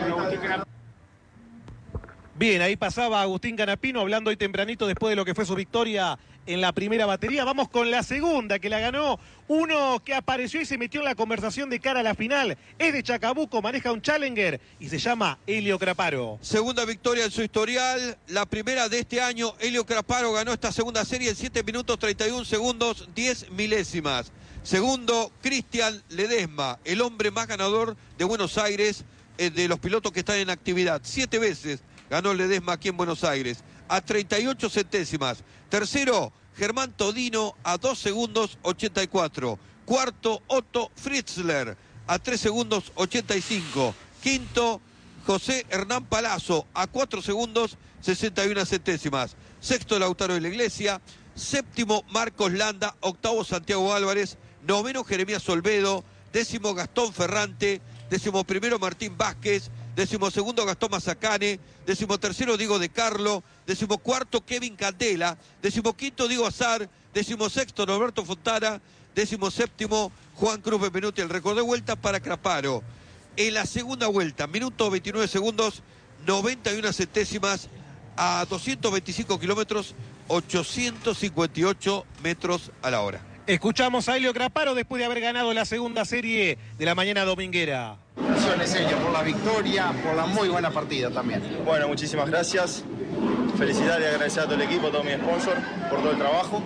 Bien, ahí pasaba Agustín Canapino hablando hoy tempranito después de lo que fue su victoria en la primera batería. Vamos con la segunda, que la ganó uno que apareció y se metió en la conversación de cara a la final. Es de Chacabuco, maneja un Challenger y se llama Helio Craparo. Segunda victoria en su historial, la primera de este año. Helio Craparo ganó esta segunda serie en siete minutos treinta y un segundos, diez milésimas. Segundo, Cristian Ledesma, el hombre más ganador de Buenos Aires, eh, de los pilotos que están en actividad. Siete veces ganó Ledesma aquí en Buenos Aires, a treinta y ocho centésimas. Tercero, Germán Todino, a dos segundos ochenta y cuatro. Cuarto, Otto Fritzler, a tres segundos ochenta y cinco. Quinto, José Hernán Palazzo, a cuatro segundos sesenta y una centésimas. Sexto, Lautaro de la Iglesia. Séptimo, Marcos Landa. Octavo, Santiago Álvarez. Noveno, Jeremías Olvedo. Décimo, Gastón Ferrante. Décimo primero, Martín Vázquez. Décimo segundo, Gastón Mazacane. Décimo tercero, Diego De Carlo. Décimo cuarto, Kevin Candela. Décimo quinto, Diego Azar. Décimo sexto, Norberto Fontana. Décimo séptimo, Juan Cruz Benvenuti. El récord de vuelta para Craparo. En la segunda vuelta, minuto veintinueve segundos, noventa y una centésimas a doscientos veinticinco kilómetros, ochocientos cincuenta y ocho metros a la hora. Escuchamos a Helio Craparo después de haber ganado la segunda serie de la mañana dominguera. Gracias, Helio, por la victoria, por la muy buena partida también. Bueno, muchísimas gracias. Felicitar y agradecer a todo el equipo, a todo mi sponsor, por todo el trabajo.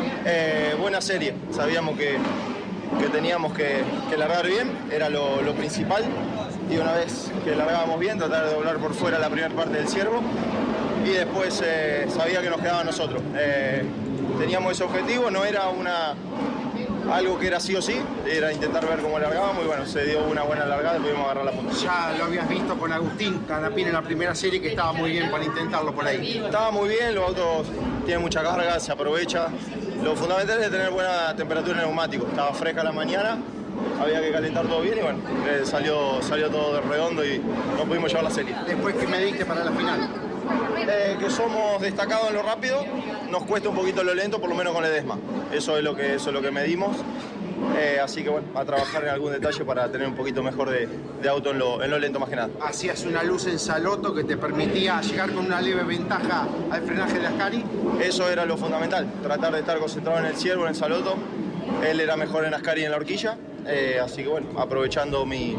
Eh, buena serie, sabíamos que, que teníamos que, que largar bien, era lo, lo principal. Y una vez que largábamos bien, tratar de doblar por fuera la primera parte del ciervo. Y después eh, sabía que nos quedaba a nosotros. Eh, teníamos ese objetivo, no era una algo que era sí o sí, era intentar ver cómo largábamos y bueno, se dio una buena largada y pudimos agarrar la punta. Ya lo habías visto con Agustín Canapino en la primera serie, que estaba muy bien para intentarlo por ahí. Estaba muy bien, los autos tienen mucha carga, se aprovecha. Lo fundamental es tener buena temperatura en el neumático. Estaba fresca la mañana, había que calentar todo bien y bueno, eh, salió, salió todo de redondo y no pudimos llevar la serie. Después, ¿qué me diste para la final? Eh, que somos destacados en lo rápido, nos cuesta un poquito lo lento, por lo menos con Ledesma. Eso es lo que, eso es lo que medimos. Eh, así que bueno, a trabajar en algún detalle para tener un poquito mejor de, de auto en lo, en lo lento más que nada. Hacías una luz en Saloto que te permitía llegar con una leve ventaja al frenaje de Ascari. Eso era lo fundamental, tratar de estar concentrado en el ciervo, en el Saloto. Él era mejor en Ascari y en la horquilla, eh, así que bueno, aprovechando mi...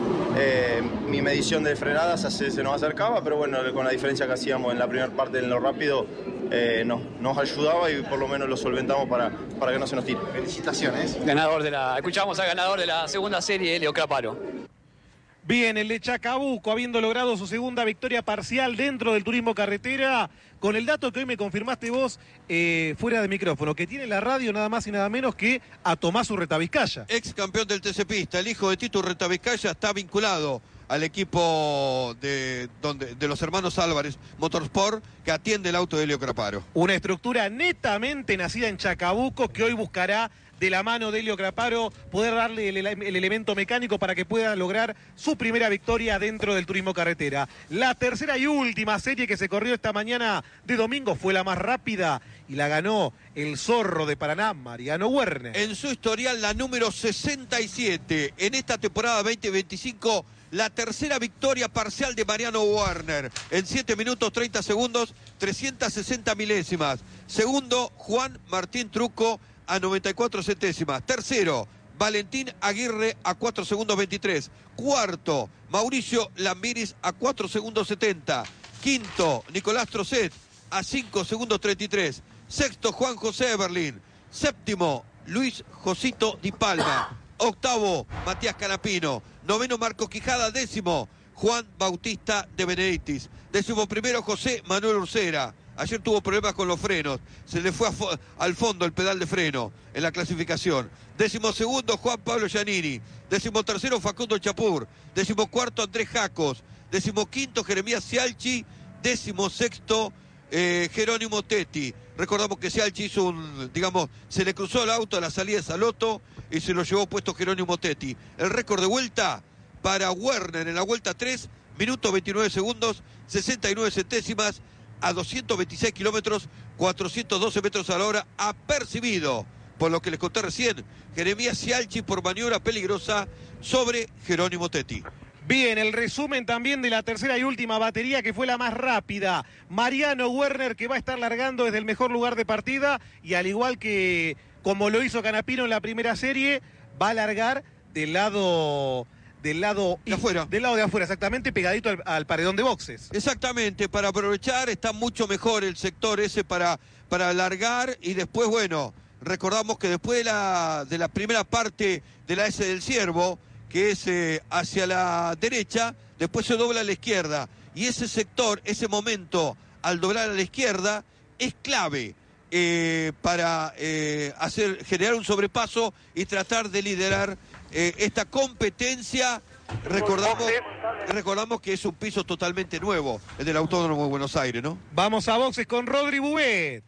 Eh, mi medición de frenadas se, se nos acercaba, pero bueno, con la diferencia que hacíamos en la primera parte en lo rápido, eh, nos, nos ayudaba y por lo menos lo solventamos para, para que no se nos tire. Felicitaciones. Ganador de la, escuchamos al ganador de la segunda serie, Helio Craparo. Bien, el de Chacabuco, habiendo logrado su segunda victoria parcial dentro del turismo carretera, con el dato que hoy me confirmaste vos, eh, fuera de micrófono, que tiene la radio nada más y nada menos que a Tomás Urretavizcaya. Ex campeón del T C Pista, el hijo de Tito Urretavizcaya está vinculado al equipo de, donde, de los hermanos Álvarez Motorsport, que atiende el auto de Helio Craparo. Una estructura netamente nacida en Chacabuco que hoy buscará de la mano de Helio Craparo poder darle el, el elemento mecánico para que pueda lograr su primera victoria dentro del turismo carretera. La tercera y última serie que se corrió esta mañana de domingo fue la más rápida y la ganó el zorro de Paraná, Mariano Werner. En su historial la número sesenta y siete en esta temporada veinte veinticinco. La tercera victoria parcial de Mariano Werner. En siete minutos treinta segundos, trescientas sesenta milésimas. Segundo, Juan Martín Truco a noventa y cuatro centésimas. Tercero, Valentín Aguirre a cuatro segundos veintitrés. Cuarto, Mauricio Lambiris a cuatro segundos setenta. Quinto, Nicolás Trocet a cinco segundos treinta y tres. Sexto, Juan José Eberlin. Séptimo, Luis Josito Di Palma. Octavo, Matías Canapino. Noveno, Marco Quijada. Décimo, Juan Bautista de Benedictis. Décimo primero, José Manuel Ursera. Ayer tuvo problemas con los frenos. Se le fue fo al fondo el pedal de freno en la clasificación. Décimo segundo, Juan Pablo Giannini. Décimo tercero, Facundo Chapur. Décimo cuarto, Andrés Jacos. Décimo quinto, Jeremías Cialchi. Décimo sexto, eh, Jerónimo Tetti. Recordamos que Cialchi hizo un, digamos, se le cruzó el auto a la salida de Saloto y se lo llevó puesto Jerónimo Tetti. El récord de vuelta para Werner en la vuelta tres, minuto veintinueve segundos, sesenta y nueve centésimas, a doscientos veintiséis kilómetros, cuatrocientos doce metros a la hora, apercibido, por lo que les conté recién, Jeremías Cialchi por maniobra peligrosa sobre Jerónimo Tetti. Bien, el resumen también de la tercera y última batería, que fue la más rápida. Mariano Werner, que va a estar largando desde el mejor lugar de partida, y al igual que como lo hizo Canapino en la primera serie, va a largar del lado... Del lado de afuera. Del lado de afuera, exactamente, pegadito al, al paredón de boxes. Exactamente, para aprovechar está mucho mejor el sector ese para, para alargar y después, bueno, recordamos que después de la, de la primera parte de la S del Ciervo, que es eh, hacia la derecha, después se dobla a la izquierda. Y ese sector, ese momento, al doblar a la izquierda, es clave eh, para eh, hacer, generar un sobrepaso y tratar de liderar Eh, esta competencia. Recordamos, recordamos que es un piso totalmente nuevo, el del Autódromo de Buenos Aires, ¿no? Vamos a boxes con Rodri Bubet.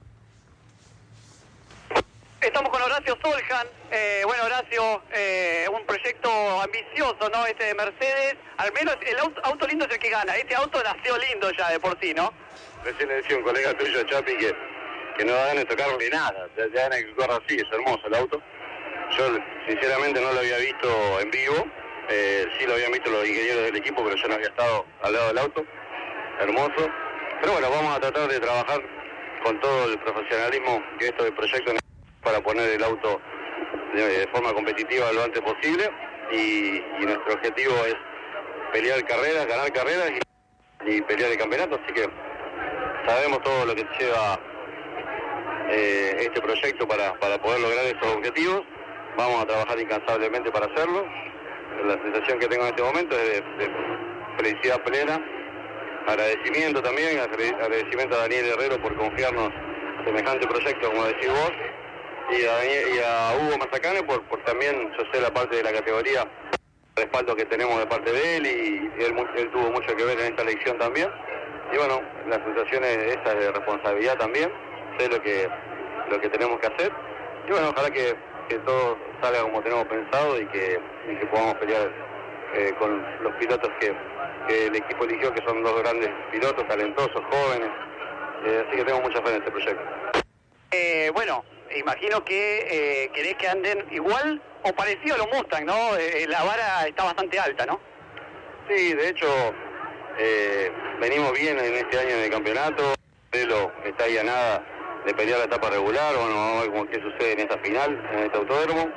Estamos con Horacio Soljan. Eh, bueno, Horacio, eh, un proyecto ambicioso, ¿no? Este de Mercedes. Al menos el auto, auto lindo es el que gana. Este auto nació lindo ya de por sí, ¿no? Recién le decía un colega tuyo, Chapi, que, que no da ganas de tocarle nada. Ya da ganas de que corra así, es hermoso el auto. Yo sinceramente no lo había visto en vivo, eh, sí lo habían visto los ingenieros del equipo, pero yo no había estado al lado del auto, hermoso. Pero bueno, vamos a tratar de trabajar con todo el profesionalismo que esto del proyecto para poner el auto de, de forma competitiva lo antes posible y, y nuestro objetivo es pelear carreras, ganar carreras y, y pelear el campeonato, así que sabemos todo lo que lleva eh, este proyecto para, para poder lograr esos objetivos. Vamos a trabajar incansablemente para hacerlo. La sensación que tengo en este momento es de, de felicidad plena, agradecimiento también, agradecimiento a Daniel Herrero por confiarnos semejante proyecto, como decís vos, y a, Daniel, y a Hugo Mazacane por, por también, yo sé la parte de la categoría, respaldo que tenemos de parte de él, y él, él tuvo mucho que ver en esta elección también. Y bueno, la sensación es esa de responsabilidad también, sé lo que, lo que tenemos que hacer, y bueno, ojalá que, que todo salga como tenemos pensado y que, y que podamos pelear eh, con los pilotos que, que el equipo eligió, que son dos grandes pilotos, talentosos, jóvenes, eh, así que tengo mucha fe en este proyecto. Eh, bueno, imagino que eh, querés que anden igual o parecido a los Mustang, ¿no? Eh, la vara está bastante alta, ¿no? Sí, de hecho, eh, venimos bien en este año de campeonato, Pelo está ahí a nada de pelear la etapa regular, bueno, vamos a ver cómo, qué sucede en esta final, en este autódromo.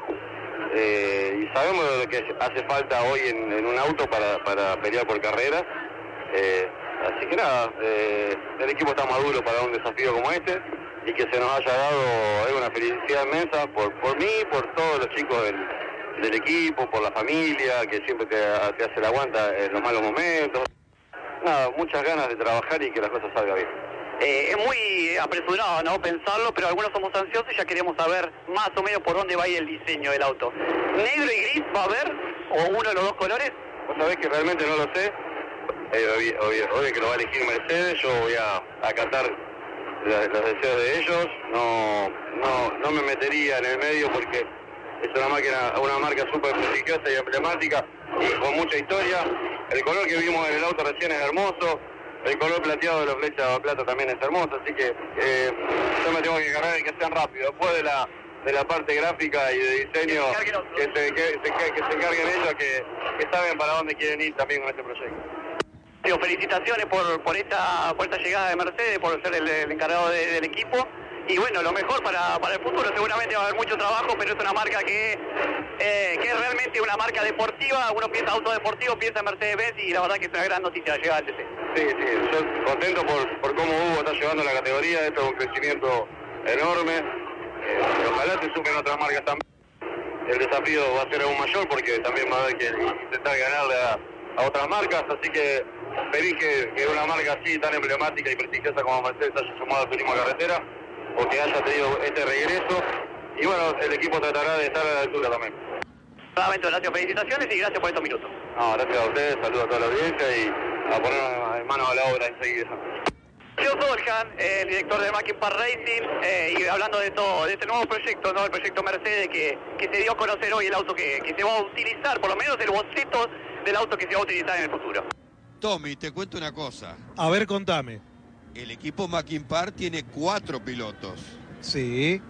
Eh, y sabemos lo que hace falta hoy en, en un auto para, para pelear por carreras. Eh, así que nada, eh, el equipo está maduro para un desafío como este y que se nos haya dado es una felicidad inmensa por, por mí, por todos los chicos del, del equipo, por la familia que siempre te, te hace la aguanta en los malos momentos. Nada, muchas ganas de trabajar y que las cosas salgan bien. Eh, es muy apresurado, ¿no? Pensarlo, pero algunos somos ansiosos y ya queremos saber más o menos por dónde va a ir el diseño del auto. ¿Negro y gris va a haber? ¿O uno de los dos colores? Vos sabés que realmente no lo sé. Eh, obvio, obvio, obvio que lo va a elegir Mercedes, yo voy a acatar los, los deseos de ellos. No, no, no me metería en el medio porque es una máquina, una marca súper prestigiosa y emblemática y con mucha historia. El color que vimos en el auto recién es hermoso. El color plateado de los flechas de plata también es hermoso, así que eh, yo me tengo que encargar de que sean rápidos. Después de la de la parte gráfica y de diseño, que se, que, se, que se encarguen ellos, que, que saben para dónde quieren ir también con este proyecto. Digo, felicitaciones por, por, esta, por esta llegada de Mercedes, por ser el, el encargado de, del equipo. Y bueno, lo mejor para, para el futuro, seguramente va a haber mucho trabajo, pero es una marca que, eh, que es realmente una marca deportiva. Uno piensa auto deportivo, piensa en Mercedes-Benz y la verdad que es una gran noticia la llegada del T C. Sí, sí, yo contento por, por cómo Hugo está llevando la categoría, esto es un crecimiento enorme. Eh, ojalá se sumen otras marcas también. El desafío va a ser aún mayor porque también va a haber que intentar ganarle a, a otras marcas, así que feliz que, que una marca así tan emblemática y prestigiosa como Mercedes haya sumado al turismo de carretera, o que haya tenido este regreso, y bueno, el equipo tratará de estar a la altura también. Nuevamente, gracias, felicitaciones y gracias por estos minutos. No, gracias a ustedes, saludos a toda la audiencia y a poner manos a la obra enseguida. Yo Soljan, eh, el director de Mackin Park Racing, eh, y hablando de todo, de este nuevo proyecto, ¿no? El proyecto Mercedes que, que se dio a conocer hoy, el auto que, que se va a utilizar, por lo menos el boceto del auto que se va a utilizar en el futuro. Tommy, te cuento una cosa. A ver, contame. El equipo Mackin Park tiene cuatro pilotos. Sí.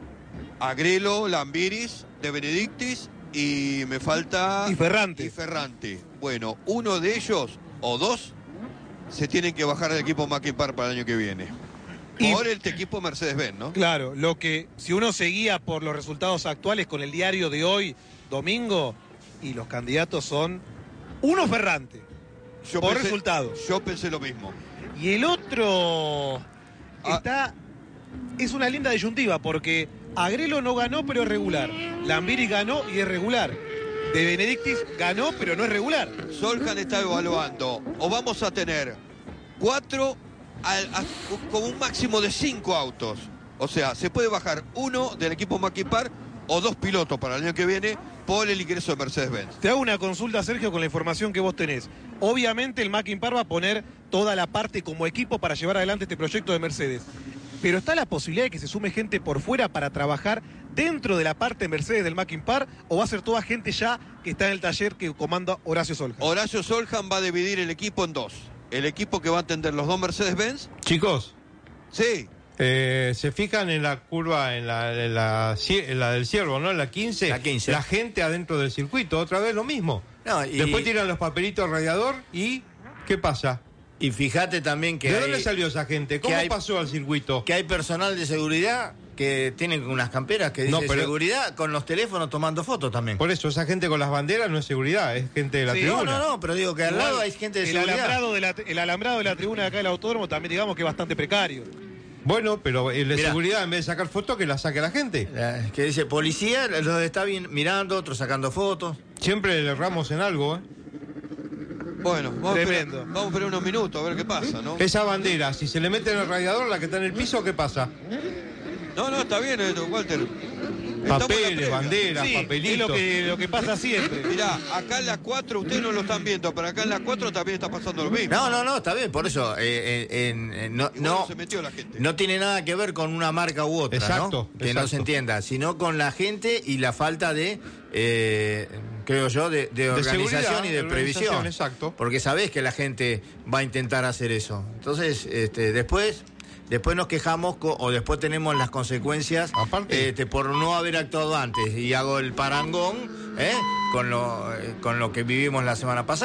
Agrelo, Lambiris, De Benedictis y me falta... Y Ferrante. Y Ferrante. Bueno, uno de ellos, o dos, se tienen que bajar del equipo Mackin Park para el año que viene. Por el equipo Mercedes-Benz, ¿no? Claro, lo que si uno seguía por los resultados actuales con el diario de hoy, domingo, y los candidatos son uno Ferrante, yo por pensé, resultados. Yo pensé lo mismo. Y el otro ah. está es una linda disyuntiva porque Agrelo no ganó pero es regular. Lambiris ganó y es regular. De Benedictis ganó pero no es regular. Soljan está evaluando o vamos a tener cuatro a, a, con un máximo de cinco autos. O sea, se puede bajar uno del equipo Mackin Park o dos pilotos para el año que viene por el ingreso de Mercedes-Benz. Te hago una consulta, Sergio, con la información que vos tenés. Obviamente el Mackin Park va a poner toda la parte como equipo para llevar adelante este proyecto de Mercedes. Pero ¿está la posibilidad de que se sume gente por fuera para trabajar dentro de la parte Mercedes del Mackin Park? ¿O va a ser toda gente ya que está en el taller que comanda Horacio Soljan? Horacio Soljan va a dividir el equipo en dos. El equipo que va a atender los dos Mercedes-Benz. Chicos. Sí. Eh, se fijan en la curva, en la, en, la, en la del Ciervo, ¿no? En la quince. La quince. La gente adentro del circuito, otra vez lo mismo. No, y... Después tiran los papelitos al radiador y ¿qué pasa? Y fíjate también que ¿De hay, dónde salió esa gente? ¿Cómo hay, pasó al circuito? Que hay personal de seguridad que que tienen unas camperas que dicen No, pero- seguridad con los teléfonos tomando fotos también. Por eso, esa gente con las banderas no es seguridad, es gente de la Sí, tribuna. No, no, no, pero digo que al Igual, lado hay gente de el seguridad. alambrado de la, el alambrado de la tribuna de acá del autódromo también digamos que es bastante precario. Bueno, pero el de Mirá. seguridad, en vez de sacar fotos, que la saque la gente. Eh, Que dice policía, los está bien mirando, otros sacando fotos. Siempre le erramos en algo, ¿eh? Bueno, vamos a, esperar, Tremendo. vamos a esperar unos minutos a ver qué pasa, ¿no? Esa bandera, si se le mete en el radiador, la que está en el piso, ¿qué pasa? No, no, está bien esto, Walter. Estamos en la Papeles, previa. banderas, Sí, es papelitos. lo que, lo que pasa siempre. Mirá, acá en la cuatro ustedes no lo están viendo, pero acá en la cuatro también está pasando lo mismo. No, no, no, está bien, por eso eh, eh, en- en- no, Igual no, se metió la gente. no tiene nada que ver con una marca u otra, Exacto, ¿no? Que no exacto. se entienda, sino con la gente y la falta de, eh, creo yo, de, de organización seguridad, y de de previsión. organización, exacto. Porque sabés que la gente va a intentar hacer eso. Entonces, este, después... Después nos quejamos co- o después tenemos las consecuencias Aparte. este, por no haber actuado antes. Y hago el parangón ¿eh? con, lo, eh, con lo que vivimos la semana pasada.